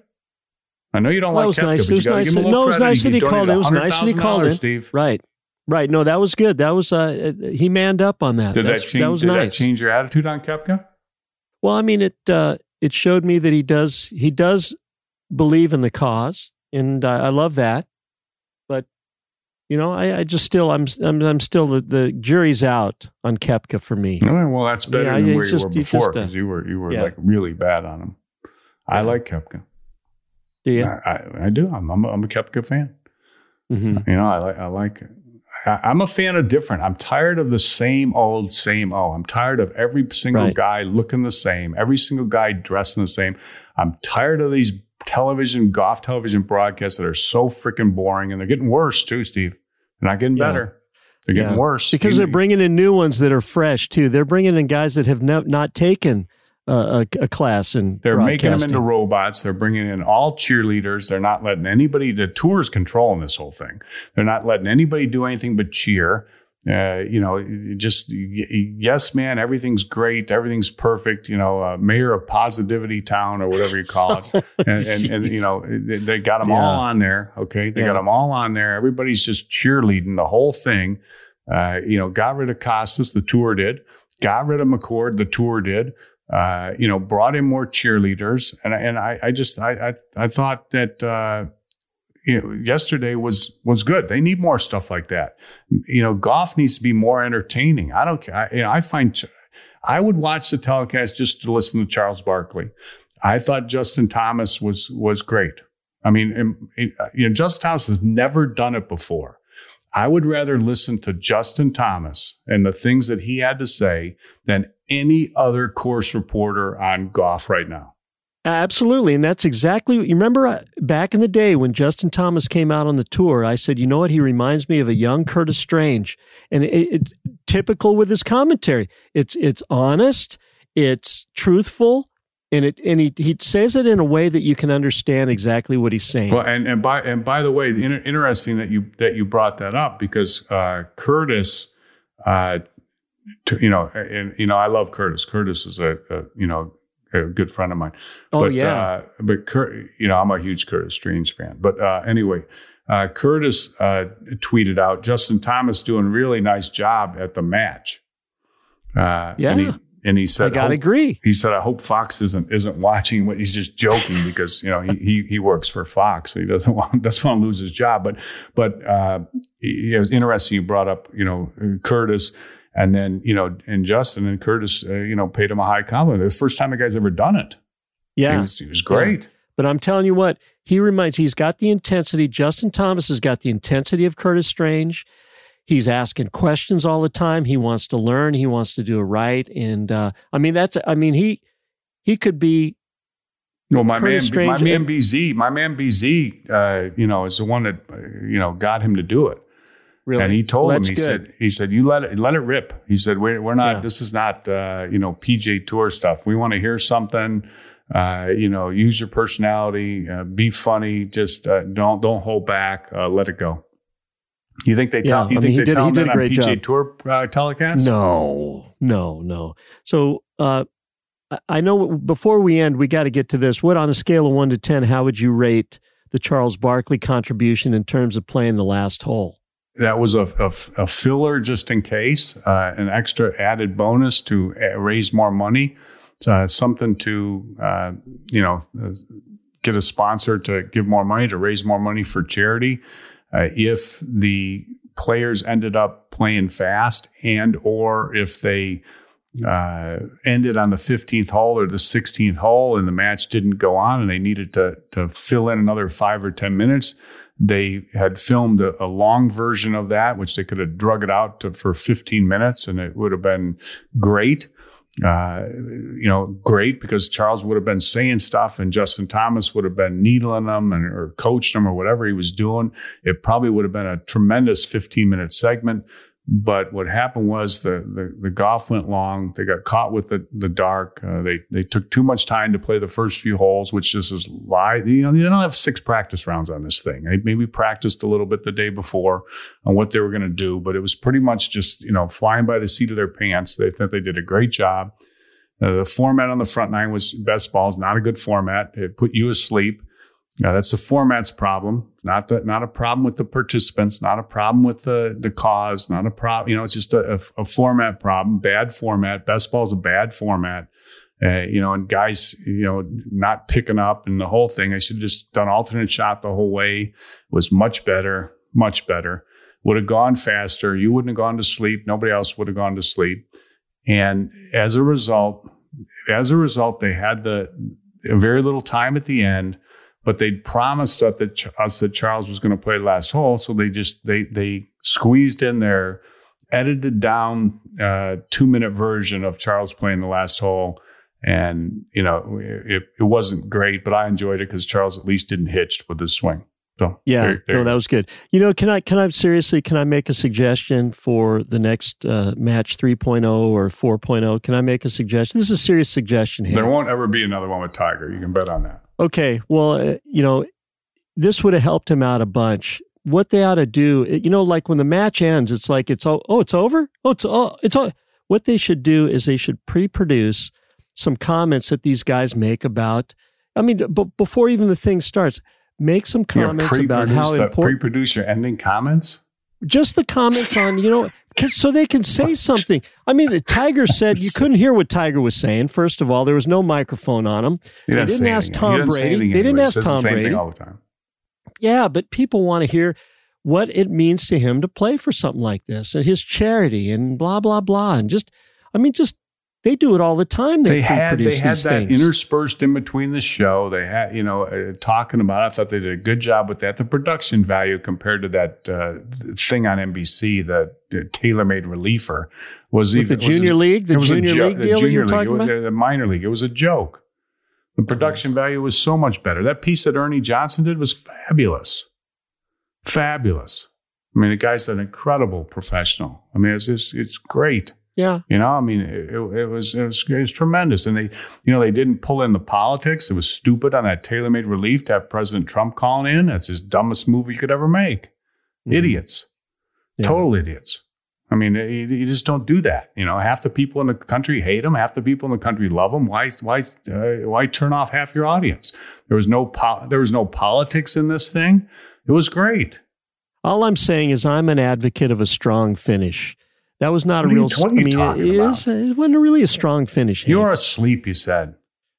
I know you don't Well, like it was Koepka, nice. but It you was got to nice. give him a little No, it was credit. nice that he called in. It was nice that he called in. Steve. right, right. No, that was good. That was uh, he manned up on that. Did That's, that change? That was did nice. that change your attitude on Koepka? Well, I mean, it uh, it showed me that he does he does believe in the cause, and uh, I love that. But you know, I, I just still I'm I'm, I'm still the, the jury's out on Koepka for me. No, well, that's better Yeah, than it's where just- you were it's before just, uh, because you were you were yeah. like really bad on him. I Yeah. like Koepka. Do you? I, I, I do. I'm I'm a, I'm a Koepka fan. Mm-hmm. You know, I like I like it. I, I'm a fan of different. I'm tired of the same old, same old. I'm tired of every single Right. guy looking the same, every single guy dressing the same. I'm tired of these television, golf television broadcasts that are so freaking boring, and they're getting worse too, Steve. They're not getting Yeah. better. They're getting Yeah. worse. Because You- they're bringing in new ones that are fresh too. They're bringing in guys that have no, not taken uh, a, a class in They're making them broadcasting. into robots. They're bringing in all cheerleaders. They're not letting anybody, the tour's controlling this whole thing. They're not letting anybody do anything but cheer. Uh, you know, just y- yes, man, everything's great. Everything's perfect. You know, uh, mayor of positivity town or whatever you call it. and, and, and, you know, they, they got them Yeah. all on there. Okay. They Yeah. got them all on there. Everybody's just cheerleading the whole thing. Uh, you know, got rid of Costas, the tour did. Got rid of McCord, the tour did. Uh, you know, brought in more cheerleaders, and and I, I just I, I I thought that uh, you know yesterday was was good. They need more stuff like that. You know, golf needs to be more entertaining. I don't care. I, you know, I find I would watch the telecast just to listen to Charles Barkley. I thought Justin Thomas was was great. I mean, and, you know, Justin Thomas has never done it before. I would rather listen to Justin Thomas and the things that he had to say than any other course reporter on golf right now. Absolutely. And that's exactly what you remember uh, back in the day when Justin Thomas came out on the tour. I said, you know what? He reminds me of a young Curtis Strange. And it, it's typical with his commentary. It's it's honest, it's truthful, and it and he he says it in a way that you can understand exactly what he's saying. Well, and and by and by the way, inter- interesting that you that you brought that up because uh, Curtis, uh, to, you know, and you know, I love Curtis. Curtis is a, a you know a good friend of mine. Oh, but, yeah. Uh, but Cur- you know, I'm a huge Curtis Strange fan. But uh, anyway, uh, Curtis uh, tweeted out Justin Thomas doing a really nice job at the match. Uh, Yeah. And he, and he said, I gotta hope- agree. He said, I hope Fox isn't isn't watching what he's just joking because, you know, he he, he works for Fox. So he doesn't want doesn't want to lose his job. But but uh, it was interesting you brought up, you know, Curtis and then, you know, and Justin and Curtis, uh, you know, paid him a high compliment. It was the first time the guy's ever done it. Yeah. He was, he was great. But I'm telling you what, he reminds, he's got the intensity. Justin Thomas has got the intensity of Curtis Strange. He's asking questions all the time. He wants to learn. He wants to do it right. And uh, I mean, that's, I mean, he, he could be. Well, my Curtis man, Strange my man and- B Z, my man B Z, uh, you know, is the one that, uh, you know, got him to do it. Really? And he told Well, him, that's he good. said, he said, you let it, let it rip. He said, we're, we're not, Yeah. this is not, uh, you know, P G A Tour stuff. We want to hear something. Uh, you know, use your personality, uh, be funny, just uh, don't don't hold back, uh, let it go. You think they tell? Yeah, you I think mean, they did, tell them that on P G A job. Tour uh, telecasts? No, no, no. So uh, I know before we end, we got to get to this. What, on a scale of one to ten, how would you rate the Charles Barkley contribution in terms of playing the last hole? That was a, a, a filler just in case, uh, an extra added bonus to raise more money, uh, something to, uh, you know, get a sponsor to give more money, to raise more money for charity. Uh, if the players ended up playing fast and or if they uh, ended on the fifteenth hole or the sixteenth hole and the match didn't go on and they needed to to fill in another five or ten minutes, they had filmed a, a long version of that, which they could have drug it out to, for fifteen minutes, and it would have been great. Uh, you know, great because Charles would have been saying stuff and Justin Thomas would have been needling them and or coaching them or whatever he was doing. It probably would have been a tremendous fifteen minute segment. But what happened was the, the, the golf went long. They got caught with the, the dark. Uh, they they took too much time to play the first few holes, which is is lie. You know, they don't have six practice rounds on this thing. They maybe practiced a little bit the day before on what they were going to do, but it was pretty much just, you know, flying by the seat of their pants. They thought they did a great job. Uh, the format on the front nine was best balls, not a good format. It put you asleep. Uh, that's the format's problem, not the, not a problem with the participants, not a problem with the, the cause, not a problem. You know, it's just a, a, a format problem, bad format. Best ball is a bad format. Uh, you know, and guys, you know, not picking up and the whole thing. I should have just done alternate shot the whole way. It was much better, much better. Would have gone faster. You wouldn't have gone to sleep. Nobody else would have gone to sleep. And as a result, as a result, they had the very little time at the end. But they promised us that, us that Charles was going to play the last hole, so they just they they squeezed in their edited down uh, two minute version of Charles playing the last hole, and you know it, it wasn't great, but I enjoyed it because Charles at least didn't hitch with his swing. So yeah, there, there no, that was good. You know, can I can I seriously can I make a suggestion for the next uh, match three point oh or four point oh? Can I make a suggestion? This is a serious suggestion here. There won't ever be another one with Tiger. You can bet on that. Okay, well, uh, you know, this would have helped him out a bunch. What they ought to do, you know, like when the match ends, it's like it's oh, oh it's over. Oh, it's oh, it's oh. What they should do is they should pre-produce some comments that these guys make about. I mean, b- before even the thing starts, make some comments about how important. Pre-produce your ending comments. Just the comments on, you know, so they can say something. I mean, Tiger said you couldn't hear what Tiger was saying. First of all, there was no microphone on him. They didn't, didn't ask Tom Brady. They didn't ask Tom Brady all the time. Yeah, but people want to hear what it means to him to play for something like this and his charity and blah, blah, blah. And just, I mean, just, they do it all the time. They, they had they had that things. interspersed in between the show. They had, you know, uh, talking about it. I thought they did a good job with that. The production value compared to that uh, thing on N B C, the, the tailor-made reliever, was with even the junior was, league, the junior jo- league deal that you're talking was, about, the minor league. It was a joke. The production mm-hmm. value was so much better. That piece that Ernie Johnson did was fabulous, fabulous. I mean, the guy's an incredible professional. I mean, it's it's, it's great. Yeah, you know, I mean, it, it was it was it was tremendous, and they, you know, they didn't pull in the politics. It was stupid on that tailor-made relief to have President Trump calling in. That's his dumbest move you could ever make. Mm-hmm. Idiots, yeah. Total idiots. I mean, you, you just don't do that. You know, half the people in the country hate him, half the people in the country love him. Why why uh, why turn off half your audience? There was no po- there was no politics in this thing. It was great. All I'm saying is I'm an advocate of a strong finish. That was not what a real. You, what are you I mean, talking it, about? Is, it wasn't really a strong finish. You were asleep, you said.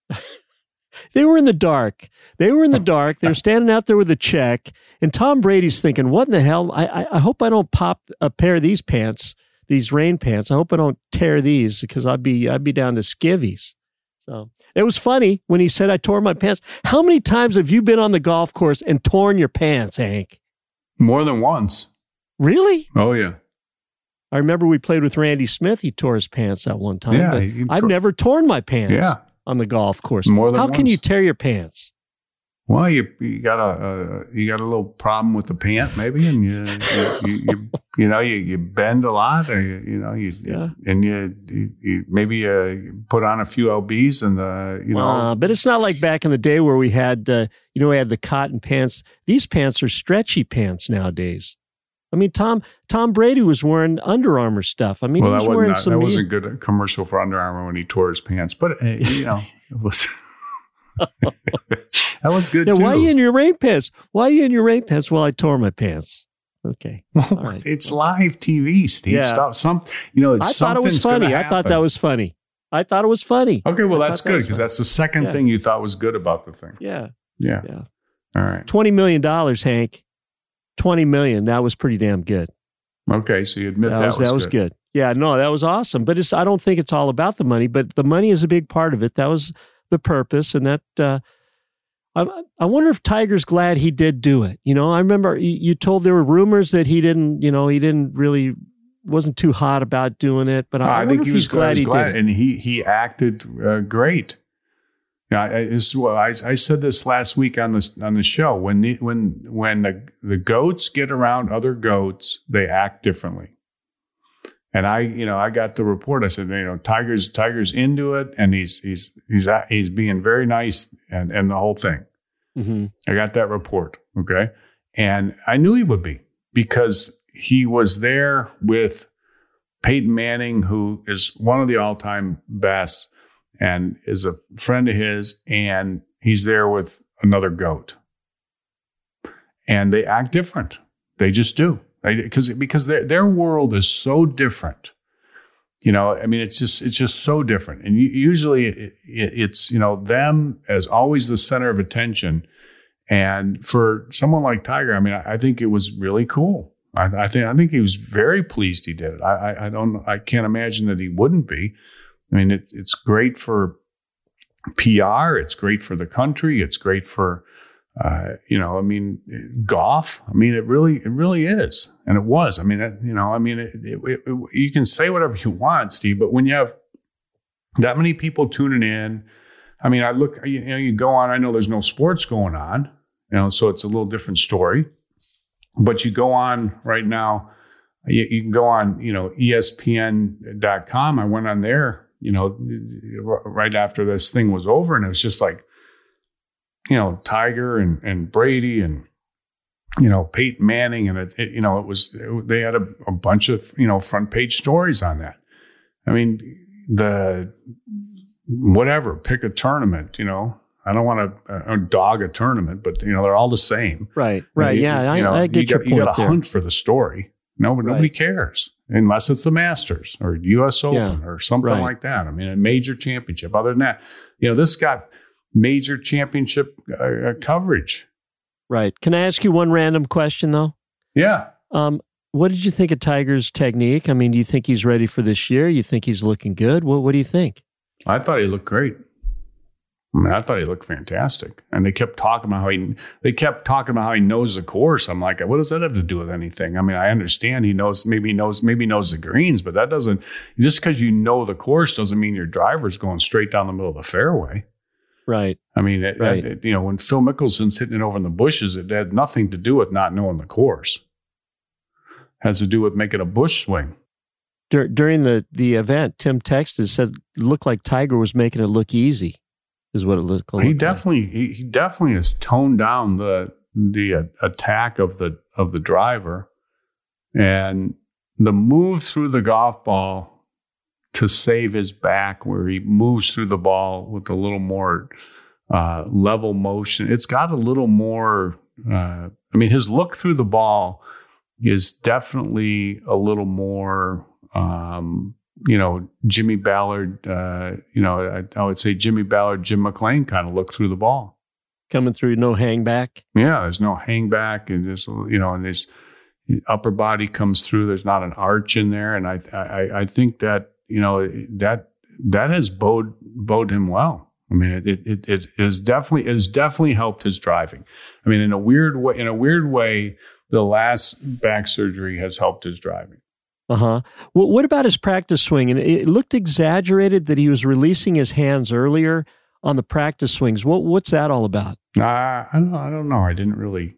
They were in the dark. They were in the dark. They were standing out there with a check, and Tom Brady's thinking, "What in the hell? I, I, I hope I don't pop a pair of these pants, these rain pants. I hope I don't tear these because I'd be I'd be down to skivvies." So it was funny when he said, "I tore my pants." How many times have you been on the golf course and torn your pants, Hank? More than once. Really? Oh yeah. I remember we played with Randy Smith. He tore his pants at one time. Yeah, but tor- I've never torn my pants yeah. on the golf course. More than How once. can you tear your pants? Well, you you got a uh, you got a little problem with the pant, maybe, and you you, you, you, you know you, you bend a lot, or you, you know you Yeah. and you, you, you maybe uh, put on a few lbs, and uh, you know. Uh, but it's not like back in the day where we had uh, you know we had the cotton pants. These pants are stretchy pants nowadays. I mean, Tom Tom Brady was wearing Under Armour stuff. I mean, well, he was that wearing wasn't some. that wasn't good a commercial for Under Armour when he tore his pants, but uh, you know it was. That was good Yeah, too. why are you in your rain pants? Why are you in your rain pants? Well, I tore my pants. Okay. Well, All right. it's live T V, Steve. Yeah. Stop. Some, you know, it's I thought it was something's funny. gonna I thought that happen. was funny. I thought it was funny. Okay, well, I that's thought that good was because funny. that's the second Yeah. thing you thought was good about the thing. Yeah. Yeah. Yeah. All right. twenty million dollars, Hank. twenty million dollars. That was pretty damn good. Okay, so you admit That, that, was, that was good. Yeah, no, that was awesome. But it's I don't think it's all about the money, but the money is a big part of it. That was the purpose. And that uh, I, I wonder if Tiger's glad he did do it. You know, I remember you, you told there were rumors that he didn't, you know, he didn't really, wasn't too hot about doing it. But I, I, I wonder think if he he's was glad he, he was glad, did it. and he he acted uh, great. Yeah, I, it's, well, I, I said this last week on the on the show. When the, when when the the goats get around other goats, they act differently. And I, you know, I got the report. I said, you know, Tiger's Tiger's into it, and he's he's he's he's being very nice, and and the whole thing. Mm-hmm. I got that report. Okay, and I knew he would be because he was there with Peyton Manning, who is one of the all-time best, and is a friend of his, and he's there with another GOAT. And they act different. They just do. Because because their their world is so different. You know, I mean, it's just it's just so different. And usually it, it, it's, you know, them as always the center of attention. And for someone like Tiger, I mean, I, I think it was really cool. I, I think I think he was very pleased he did it. I, I, I don't I can't imagine that he wouldn't be. I mean, it, it's great for P R. It's great for the country. It's great for, uh, you know, I mean, golf. I mean, it really, it really is. And it was. I mean, it, you know, I mean, it, it, it, it, you can say whatever you want, Steve, but when you have that many people tuning in, I mean, I look, you know, you go on, I know there's no sports going on, you know, so it's a little different story. But you go on right now, you, you can go on, you know, E S P N dot com. I went on there, you know, right after this thing was over, and it was just like, you know, Tiger and, and Brady and, you know, Peyton Manning. And, it, it you know, it was, it, they had a, a bunch of, you know, front page stories on that. I mean, the, whatever, pick a tournament, you know. I don't want to uh, dog a tournament, but, you know, they're all the same. Right, right. You, Yeah, you know, I, I get you your got, point You got to there. hunt for the story. No, but nobody Right. cares unless it's the Masters or U S Open Yeah, or something right. like that. I mean, a major championship. Other than that, you know, this got major championship uh, uh, coverage. Right. Can I ask you one random question, though? Yeah. Um, what did you think of Tiger's technique? I mean, do you think he's ready for this year? You think he's looking good? What What do you think? I thought he looked great. I mean, I thought he looked fantastic. And they kept talking about how he, they kept talking about how he knows the course. I'm like, what does that have to do with anything? I mean, I understand he knows, maybe he knows, maybe he knows the greens, but that doesn't, just because you know the course doesn't mean your driver's going straight down the middle of the fairway. Right. I mean, it, Right. it, you know, when Phil Mickelson's hitting it over in the bushes, it had nothing to do with not knowing the course. It has to do with making a bush swing. Dur- during the, the event, Tim texted, said it looked like Tiger was making it look easy, is what it looked like. He definitely, he, he definitely has toned down the the uh, attack of the of the driver, and the move through the golf ball to save his back, where he moves through the ball with a little more uh, level motion. It's got a little more. Uh, I mean, his look through the ball is definitely a little more. Um, you know, Jimmy Ballard, uh, you know, I, I would say Jimmy Ballard, Jim McLean kind of look through the ball. Coming through, no hang back. Yeah, there's no hang back, and just, you know, and his upper body comes through. There's not an arch in there. And I, I, I think that, you know, that, that has bode, bode him well. I mean, it, it, it is definitely, it has definitely helped his driving. I mean, in a weird way, in a weird way, the last back surgery has helped his driving. Uh-huh. Well, what about his practice swing? And it looked exaggerated that he was releasing his hands earlier on the practice swings. What what's that all about? Uh, I don't. I don't know. I didn't really.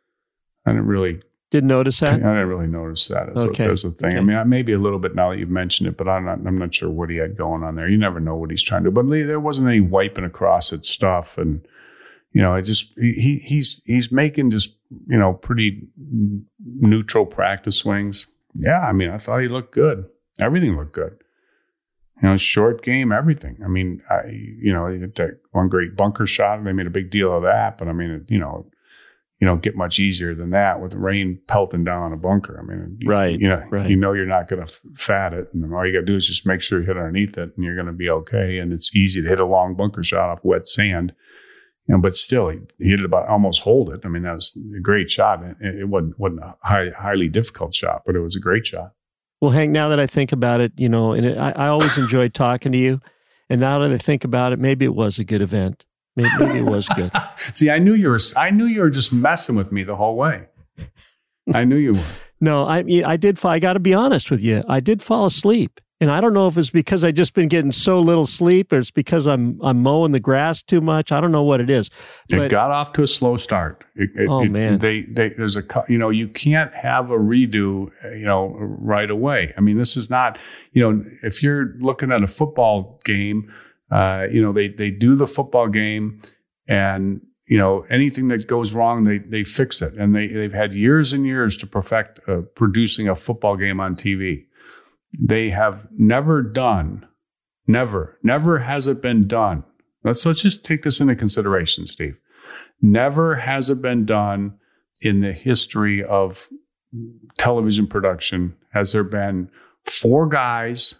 I didn't really. Didn't notice that. I didn't really notice that as, okay. a, as a thing. Okay. I mean, maybe a little bit now that you've mentioned it, but I'm not. I'm not sure what he had going on there. You never know what he's trying to do. But there wasn't any wiping across it stuff, and you know, it just he he's he's making just you know pretty neutral practice swings. Yeah, I mean, I thought he looked good. Everything looked good. You know, short game, everything. I mean, I you know, that one great bunker shot. They made a big deal of that, but I mean, you know. You don't get much easier than that with rain pelting down on a bunker. I mean, you, right, you know, right. you know you're not going to f- fat it, and all you got to do is just make sure you hit underneath it, and you're going to be okay. And it's easy to hit a long bunker shot off wet sand, you know, but still, he, he hit it about almost hold it. I mean, that was a great shot. It, it wasn't wasn't a high, highly difficult shot, but it was a great shot. Well, Hank, now that I think about it, you know, and it, I, I always enjoyed talking to you, and now that I think about it, maybe it was a good event. Maybe, maybe it was good. See, I knew you were. I knew you were just messing with me the whole way. I knew you were. No, I I did. I got to be honest with you. I did fall asleep, and I don't know if it's because I just been getting so little sleep, or it's because I'm I'm mowing the grass too much. I don't know what it is. But it got off to a slow start. It, it, oh it, man, they they there's a you know you can't have a redo you know right away. I mean, this is not you know if you're looking at a football game. Uh, you know, they, they do the football game and, you know, anything that goes wrong, they, they fix it. And they, they've had years and years to perfect uh, producing a football game on T V. They have never done, never, never has it been done. Let's, let's just take this into consideration, Steve. Never has it been done in the history of television production. Has there been four guys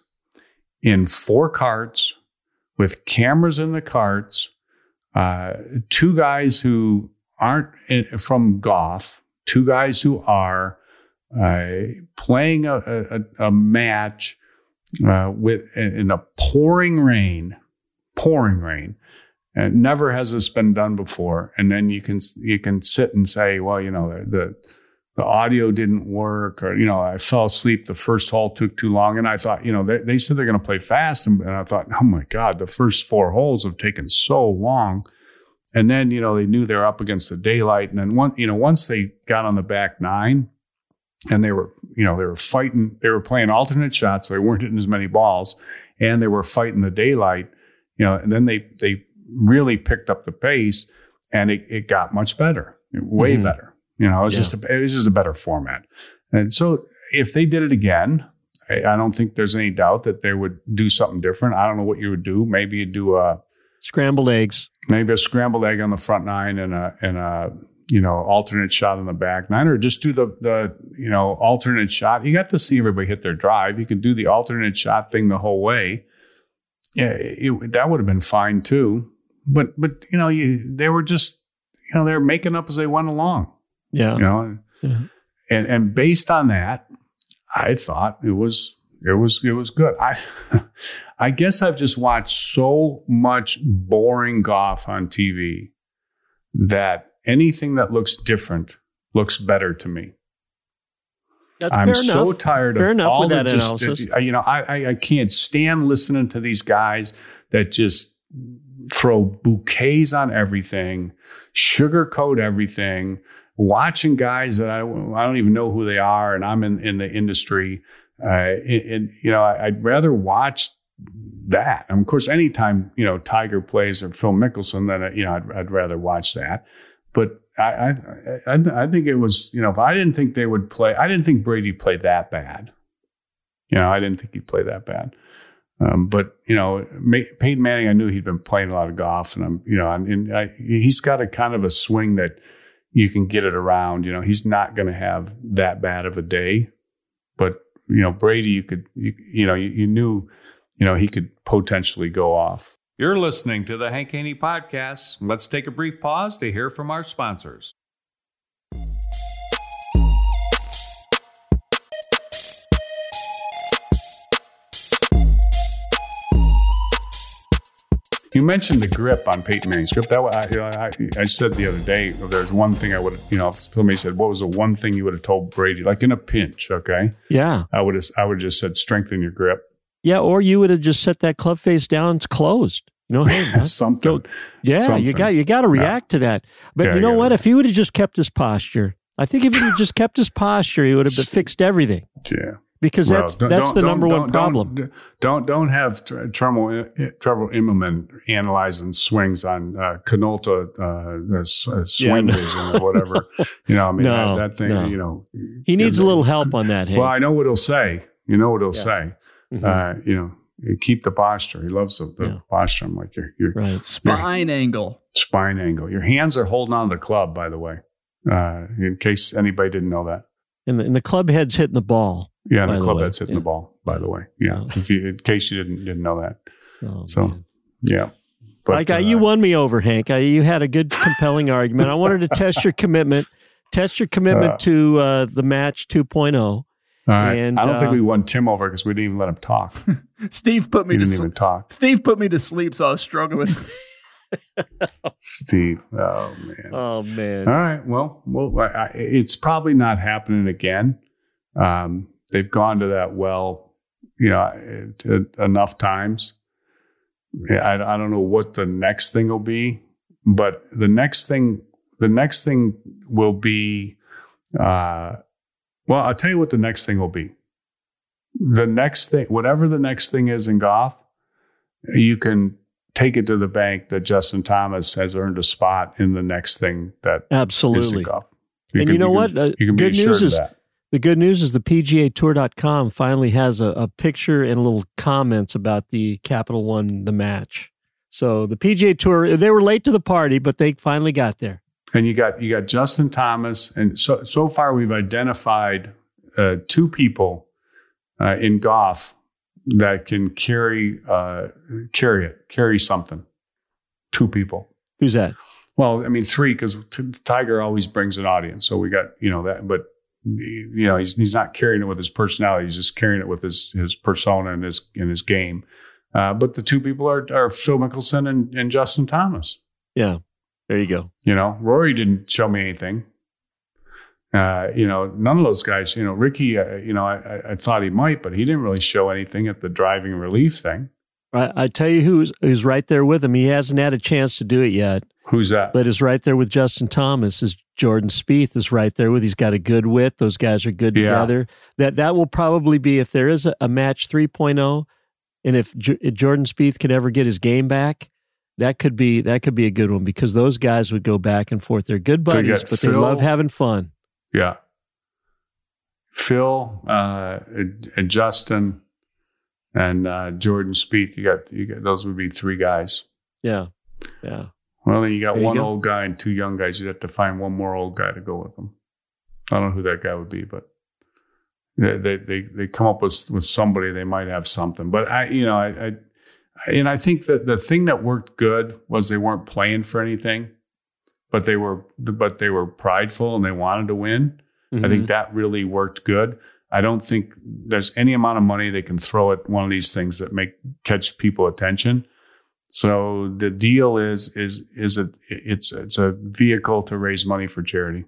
in four carts with cameras in the carts, uh, two guys who aren't in, from Goff, two guys who are uh, playing a, a, a match uh, with in a pouring rain, pouring rain. And never has this been done before. And then you can you can sit and say, well, you know, the, the the audio didn't work, or, you know, I fell asleep. The first hole took too long. And I thought, you know, they, they said they're going to play fast. And, and I thought, oh my God, the first four holes have taken so long. And then, you know, they knew they were up against the daylight. And then one, you know, once they got on the back nine and they were, you know, they were fighting, they were playing alternate shots. So they weren't hitting as many balls and they were fighting the daylight, you know, and then they, they really picked up the pace and it, it got much better, way mm-hmm. better. You know, it was yeah. just a, it was just a better format. And so if they did it again, I, I don't think there's any doubt that they would do something different. I don't know what you would do. Maybe you'd do a scrambled eggs, maybe a scrambled egg on the front nine and a, and a, you know, alternate shot on the back nine, or just do the, the, you know, alternate shot. You got to see everybody hit their drive. You could do the alternate shot thing the whole way. Yeah, it, that would have been fine too. But, but, you know, you, they were just, you know, they were making up as they went along. Yeah. You know, yeah. and, and based on that, I thought it was, it was, it was good. I, I guess I've just watched so much boring golf on T V that anything that looks different looks better to me. That's I'm fair so enough. tired fair of enough all with the that just, analysis. you know, I, I, I can't stand listening to these guys that just throw bouquets on everything, sugarcoat everything, watching guys that I, I don't even know who they are, and I'm in, in the industry. Uh, and, you know, I'd rather watch that. And of course, anytime, you know, Tiger plays or Phil Mickelson, then, you know, I'd, I'd rather watch that. But I, I, I, I think it was, you know, if I didn't think they would play, I didn't think Brady played that bad. You know, I didn't think he'd play that bad. Um, but, you know, Peyton Manning, I knew he'd been playing a lot of golf, and I'm, you know, and I, he's got a kind of a swing that you can get it around. You know, he's not going to have that bad of a day. But, you know, Brady, you could, you, you know, you, you knew, you know, he could potentially go off. You're listening to the Hank Haney Podcast. Let's take a brief pause to hear from our sponsors. You mentioned the grip on Peyton Manning's grip. That I, you know, I, I said the other day, if there's one thing I would have, you know, if somebody said, what was the one thing you would have told Brady, like in a pinch, okay? Yeah. I would have, I would have just said, strengthen your grip. Yeah, or you would have just set that club face down. It's closed. You know, hey, man, something. go- yeah, something. you got you got to react yeah. to that. But yeah, you know yeah. what? If he would have just kept his posture, I think if he would have just kept his posture, he would have fixed everything. Yeah. Because Well, that's don't- that's the don't- number don't- one problem. Don't don't, don't have Tr- Trevor Trevor Immelman analyzing swings on uh, Canolta uh, s- uh, swing Yeah, no. vision or whatever. You know, I mean No, that, that thing. no. You know, He needs a little help on that. Hank. Well, I know what he'll say. You know what he'll Yeah. say. Mhm. Uh, you know, you keep the posture. He loves the, the Yeah. posture. I'm like your your right. Spine angle. spine angle. Your hands are holding on to the club, by the way. Uh, in case anybody didn't know that. And the, and the club head's hitting the ball. Yeah, and By the the club way, head's hitting yeah. the ball, by the way. Yeah. Yeah. If you, in case you didn't didn't know that. Oh, So, man. yeah. But, I got uh, you won me over, Hank. I, you had a good, compelling argument. I wanted to test your commitment, test your commitment Uh, to uh, the match two point oh. All right. and, I don't think uh, we won Tim over because we didn't even let him talk. Steve put me He to didn't sleep. even talk. Steve put me to sleep, so I was struggling. Steve. Oh, man. Oh man. All right. Well, well, I, I, it's probably not happening again. Um, they've gone to that well, you know, it, it, enough times. Yeah, I, I don't know what the next thing will be, but the next thing, the next thing will be, uh, well, I'll tell you what the next thing will be. The next thing, whatever the next thing is in golf, you can take it to the bank that Justin Thomas has earned a spot in the next thing that is in Absolutely. golf. And can- you know can- what? Uh, you can be good assured news of is that. the good news is the P G A Tour dot com finally has a, a picture and a little comments about the Capital One the match. So the P G A Tour, they were late to the party, but they finally got there. And you got you got Justin Thomas, and so so far we've identified uh, two people uh, in golf that can carry uh, carry it, carry something. Two people. Who's that? Well, I mean three because t- Tiger always brings an audience, so we got you know that. But you know he's he's not carrying it with his personality; he's just carrying it with his his persona and his in his game. Uh, but the two people are are Phil Mickelson and, and Justin Thomas. Yeah. There you go. You know, Rory didn't show me anything. Uh, you know, none of those guys. You know, Ricky. Uh, you know, I, I, I thought he might, but he didn't really show anything at the driving relief thing. I, I tell you who's who's right there with him. He hasn't had a chance to do it yet, Who's that? but is right there with Justin Thomas. Is Jordan Spieth is right there with. He's got a good wit. Those guys are good Yeah. together. That that will probably be if there is a, a match three point oh, and if, J- if Jordan Spieth can ever get his game back, that could be that could be a good one because those guys would go back and forth. They're good So you buddies, got but they Phil- love having fun. Yeah. Phil, uh, and Justin, and uh, Jordan Spieth. You got you got those would be three guys. Yeah, yeah. Well, then you got There you one go. old guy and two young guys. You'd have to find one more old guy to go with them. I don't know who that guy would be, but they they they, they come up with with somebody. They might have something. But I, you know, I, I and I think that the thing that worked good was they weren't playing for anything, but they were but they were prideful and they wanted to win. Mm-hmm. I think that really worked good. I don't think there's any amount of money they can throw at one of these things that make catch people attention. So the deal is is is a it's it's a vehicle to raise money for charity.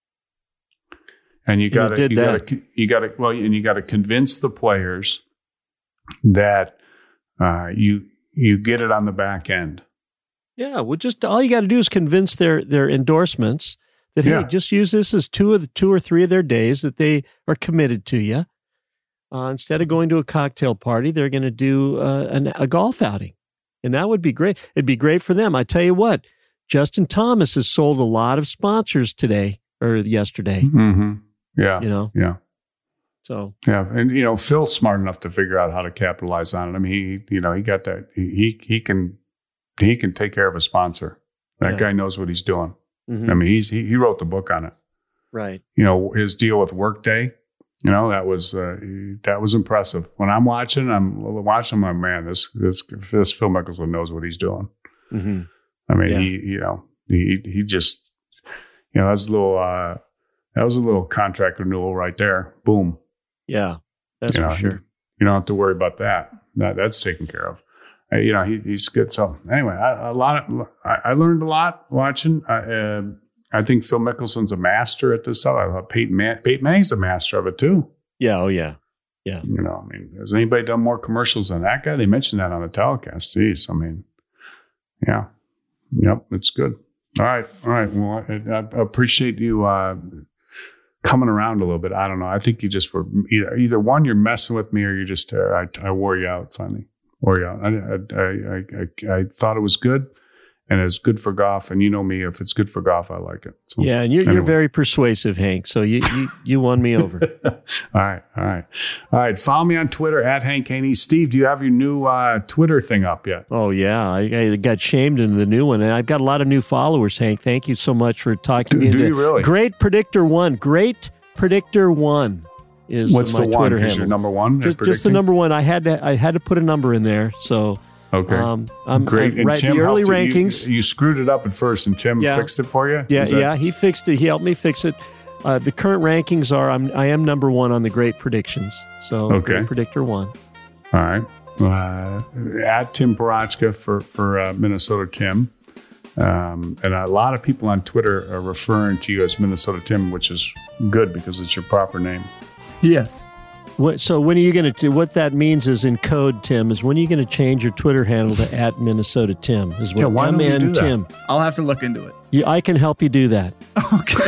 And you got to did you got to you got to well and you got to convince the players that uh, you you get it on the back end. Yeah, well, just all you got to do is convince their their endorsements that Yeah. hey, just use this as two of the two or three of their days that they are committed to you. Uh, instead of going to a cocktail party, they're going to do uh, an, a golf outing, and that would be great. It'd be great for them. I tell you what, Justin Thomas has sold a lot of sponsors today or yesterday. Mm-hmm. Yeah, You know, yeah. so Yeah, and you know Phil's smart enough to figure out how to capitalize on it. I mean, he you know he got that he he can he can take care of a sponsor. That Yeah. guy knows what he's doing. mhm, I mean, he's he, he wrote the book on it. right. You know, his deal with Workday. You know, that was uh, that was impressive. When I'm watching, I'm watching. I'm like, man, this this this Phil Mickelson knows what he's doing. hmm I mean, Yeah. he you know he he just you know that's a little uh, that was a little contract renewal right there. Boom. Yeah, that's you know, for sure. You don't have to worry about that. that that's taken care of. Uh, you know, he, he's good. So anyway, I, a lot of I, I learned a lot watching. I, uh, I think Phil Mickelson's a master at this stuff. I thought Peyton, Man- Peyton Manning's a master of it too. Yeah. Oh, yeah. You know, I mean, has anybody done more commercials than that guy? They mentioned that on the telecast. Jeez, I mean, Yeah. Yep. It's good. All right. All right. Well, I, I appreciate you uh, coming around a little bit. I don't know. I think you just were either, either one, you're messing with me, or you just, uh, I, I wore you out finally. Wore you out. I, I, I, I, I thought it was good. And it's good for golf, and you know me. If it's good for golf, I like it. So, yeah, and you're, anyway. you're very persuasive, Hank. So you you, you won me over. all right, all right, all right. Follow me on Twitter at Hank Haney. Steve, do you have your new uh, Twitter thing up yet? Oh yeah, I, I got shamed into the new one, and I've got a lot of new followers. Hank, thank you so much for talking do, me do into you really? Great Predictor One. Great Predictor One is What's my the one? Twitter Is handle. your number one? Just, just the number one. I had to I had to put a number in there. So. Okay. Um, I'm, Great. I'm And right. Tim The early helped you- rankings. You, you screwed it up at first, and Tim Yeah. fixed it for you? Yeah, Is that- yeah. He fixed it. He helped me fix it. Uh, the current rankings are I'm I am number one on the Great Predictions. So Okay. Great Predictor One. All right. Uh, at Tim Parachka for, for uh, Minnesota Tim. Um, and a lot of people on Twitter are referring to you as Minnesota Tim, which is good because it's your proper name. Yes. What, so when are you going to? What that means is in code, Tim, is when are you going to change your Twitter handle to at Minnesota Tim? Is what Yeah, why don't you M N do that? Tim. I'll have to look into it. You, I can help you do that. Okay.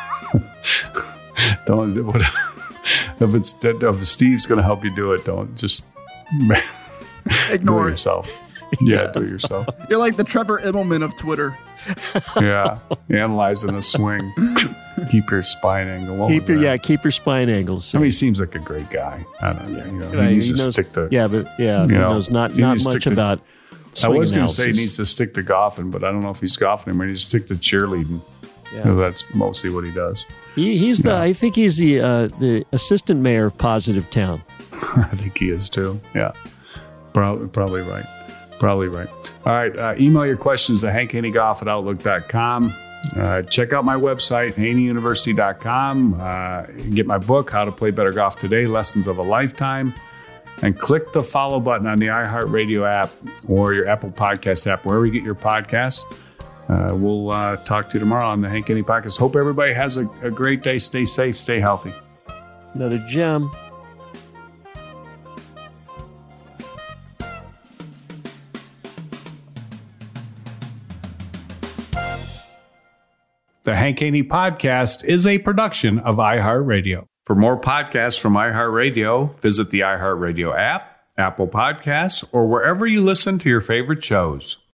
Don't, what, if it's if Steve's going to help you do it, don't just do Ignore it it. yourself. Yeah, do it yourself. You're like the Trevor Immelman of Twitter. Yeah, analyzing the swing. Keep your spine angle. What keep was your that? yeah, keep your spine angles. I mean, he seems like a great guy. I don't know. You know, Right, he needs he to knows- stick to. yeah, but yeah, you he know, knows not he not needs to much stick to- about. I Swing was going to say he analysis. needs to stick to golfing, but I don't know if he's golfing anymore. He needs to stick to cheerleading. Yeah. You know, that's mostly what he does. He, he's the. Yeah. I think he's the uh, the assistant mayor of Positive Town. I think he is too. Yeah, probably, probably right. Probably right. All right. Uh, email your questions to hank haney golf at outlook dot com. Uh, check out my website, haney university dot com. Uh, get my book, How to Play Better Golf Today, Lessons of a Lifetime. And click the follow button on the iHeartRadio app or your Apple Podcast app, wherever you get your podcasts. Uh, we'll uh, talk to you tomorrow on the Hank Haney Podcast. Hope everybody has a, a great day. Stay safe. Stay healthy. Another gem. The Hank Haney Podcast is a production of iHeartRadio. For more podcasts from iHeartRadio, visit the iHeartRadio app, Apple Podcasts, or wherever you listen to your favorite shows.